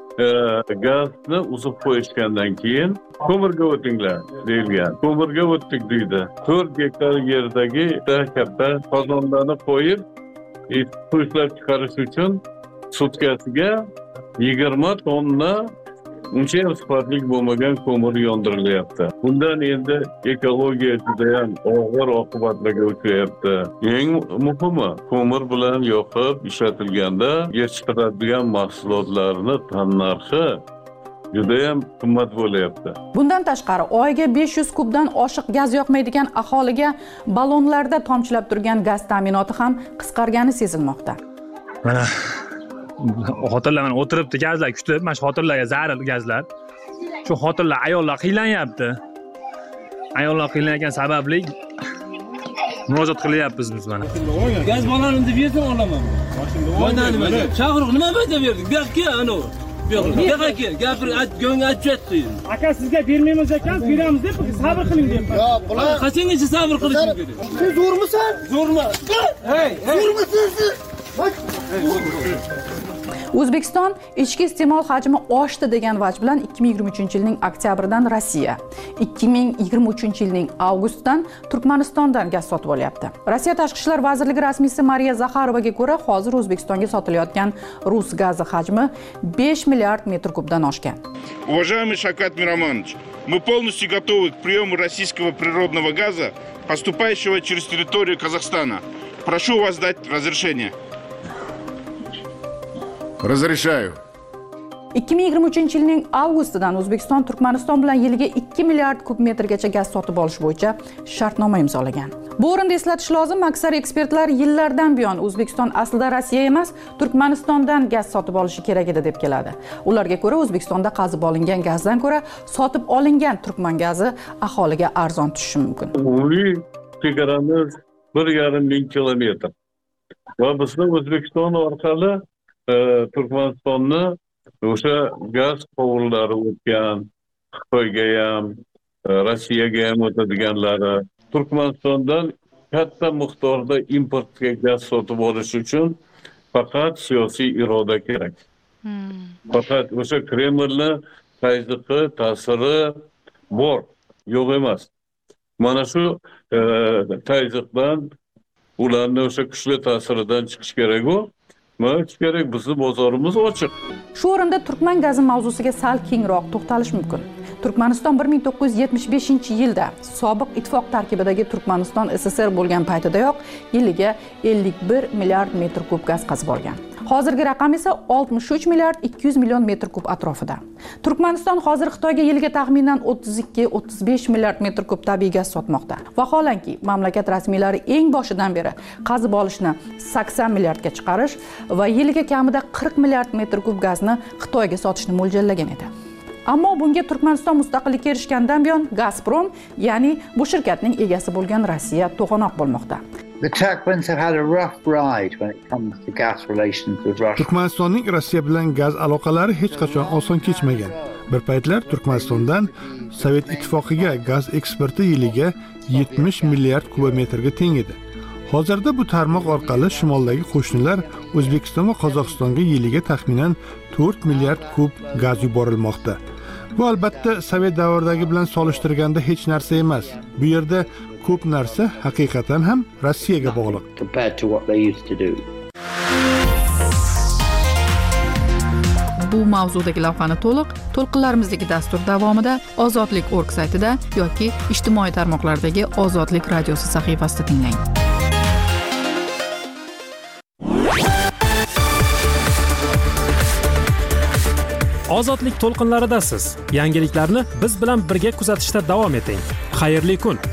gazni uzib qo'yishgandan keyin ko'mirga o'tinglar deyilgan. Ko'mirga o'tdik deydi. to'rt gektar yerdagi katta qozonlarni qo'yib, suv ishlab chiqarish uchun sutkasiga yigirma tonna uncha ham sifatli bo'lmagan ko'mir yondirilyapti. Bundan endi ekologiya juda ham og'ir oqibatlarga uchrayapti. Eng muhimi, ko'mir bilan yoqib ishlatilganda yetishtiriladigan mahsulotlarni tannarxi juda ham qimmat bo'lyapti. Bundan tashqari, oyiga besh yuz kubdan oshiq gaz yoqmaydigan aholiga ballonlarda tomchilab turgan gaz ta'minoti ham qisqargani sezilmoqda. Mana xotinlar mana o'tiribdi, gazlar kutib, mana shu xotinlarga zarur gazlar. Shu xotinlar, ayollar qiynalanyapti. Ayollar qiynalgan sababli murojaat qilyapmiz biz mana. Gaz bolalarni deb bersin olaman. Mana nima? Chaqiriq nima bo'lsa berdik? Bu yoqqa ana. Bu yoqqa kel, gapir, go'ngga aytibdi. Aka sizga bermaymiz ekan, beramiz deb sabr qiling deb. Yo'q, bular qachongacha sabr qilishim kerak? Sen zo'rmisan? Zo'rma. Hey, zo'rmisan siz? O'zbekiston ichki iste'mol hajmi oshdi degan vaj bilan ikki ming yigirma uchinchi yilning oktyabridan Rossiya, ikki ming yigirma uchinchi yilning avgustidan Turkmanistondan gaz sotib olyapti. Rossiya Tashqi ishlar vazirligi rasmiysi Mariya Zaxarovaga ko'ra, hozir O'zbekistonga sotilayotgan rus gazi hajmi besh milliard metr kubdan oshgan. Уважаемый Шавкат Миромонович, мы полностью готовы к приему российского природного газа, поступающего через территорию Казахстана. Прошу вас дать разрешение. Разрешаю. ikki ming yigirma uchinchi yilning avgustidan O'zbekiston Turkmaniston bilan yiliga ikki milliard kub metrgacha gaz sotib olish bo'yicha shartnoma imzolagan. Bu o'rinda eslatish lozim, aksar ekspertlar yillardan buyon O'zbekiston aslida Rossiya emas, Turkmanistondan gaz sotib olishi kerak edi deb keladi. Ularga ko'ra, O'zbekistonda qazib olingan gazdan ko'ra sotib olingan turkman gazi aholiga arzon tushishi mumkin. Umumiy chegaramiz bir yarim ming kilometr. Va bizning O'zbekiston orqali Turkmanistonni o'sha gaz quvurlari o'tgan, Xitoyga ham, Rossiyaga ham o'tadiganlari. Turkmanistondan katta miqdorda importga gaz sotib olish uchun faqat siyosiy iroda kerak. Faqat o'sha Kremlni tazyiqi, ta'siri bor, yo'q emas. Mana shu tazyiqdan, ularni o'sha kuchli ta'siridan chiqish kerak-ku. Nima kerak, bizni bozorimiz ochiq. Shu o'rinda turkman gazi mavzusiga sal kengroq to'xtalish mumkin. Turkmaniston bir ming to'qqiz yuz yetmish beshinchi yilda sobiq ittifoq tarkibidagi Turkmaniston S S R bo'lgan paytidayoq yiliga ellik bir milliard metr kub gaz qazib olgan. Hozirgi raqam esa oltmish uch milliard ikki yuz million metr kub atrofida. Turkmaniston hozir Xitoyga yiliga taxminan o'ttiz ikki o'ttiz besh milliard metr kub tabiiy gaz sotmoqda. Vaholanki, mamlakat rasmiylari eng boshidan beri qazib olishni sakson milliardga chiqarish va yiliga kamida qirq milliard metr kub gazni Xitoyga sotishni mo'ljallagan edi. Ammo bunga Turkmaniston mustaqillikka erishgandan buyon Gazprom, ya'ni bu shirkatning egasi bo'lgan Rossiya to'g'anoq bo'lmoqda. The Turkmens have had a rough ride when it comes to gas relations with Russia. Turkmanistonning Rossiya bilan gaz aloqalari hech qachon oson kechmagan. Bir paytlar Turkmanistondan Sovet ittifoqiga gaz eksporti yiliga yetmish milliard kubometrga teng edi. Hozirda bu tarmoq orqali shimoldagi qo'shnilar O'zbekiston va Qozog'istonga yiliga taxminan to'rt milliard kub gaz yuborilmoqda. Bu albatta Sovet davridagi bilan solishtirganda hech narsa emas. Bu yerda ko'p narsa haqiqatan ham Rossiyaga bog'liq. Bu mavzudagi lavhani to'liq to'lqinlarimizdagi dastur davomida Ozodlik org saytida yoki ijtimoiy tarmoqlardagi Ozodlik radiosi sahifasida tinglang. Ozodlik to'lqinlaridasiz. Yangiliklarni biz bilan birga kuzatishda davom eting. Xayrli kun.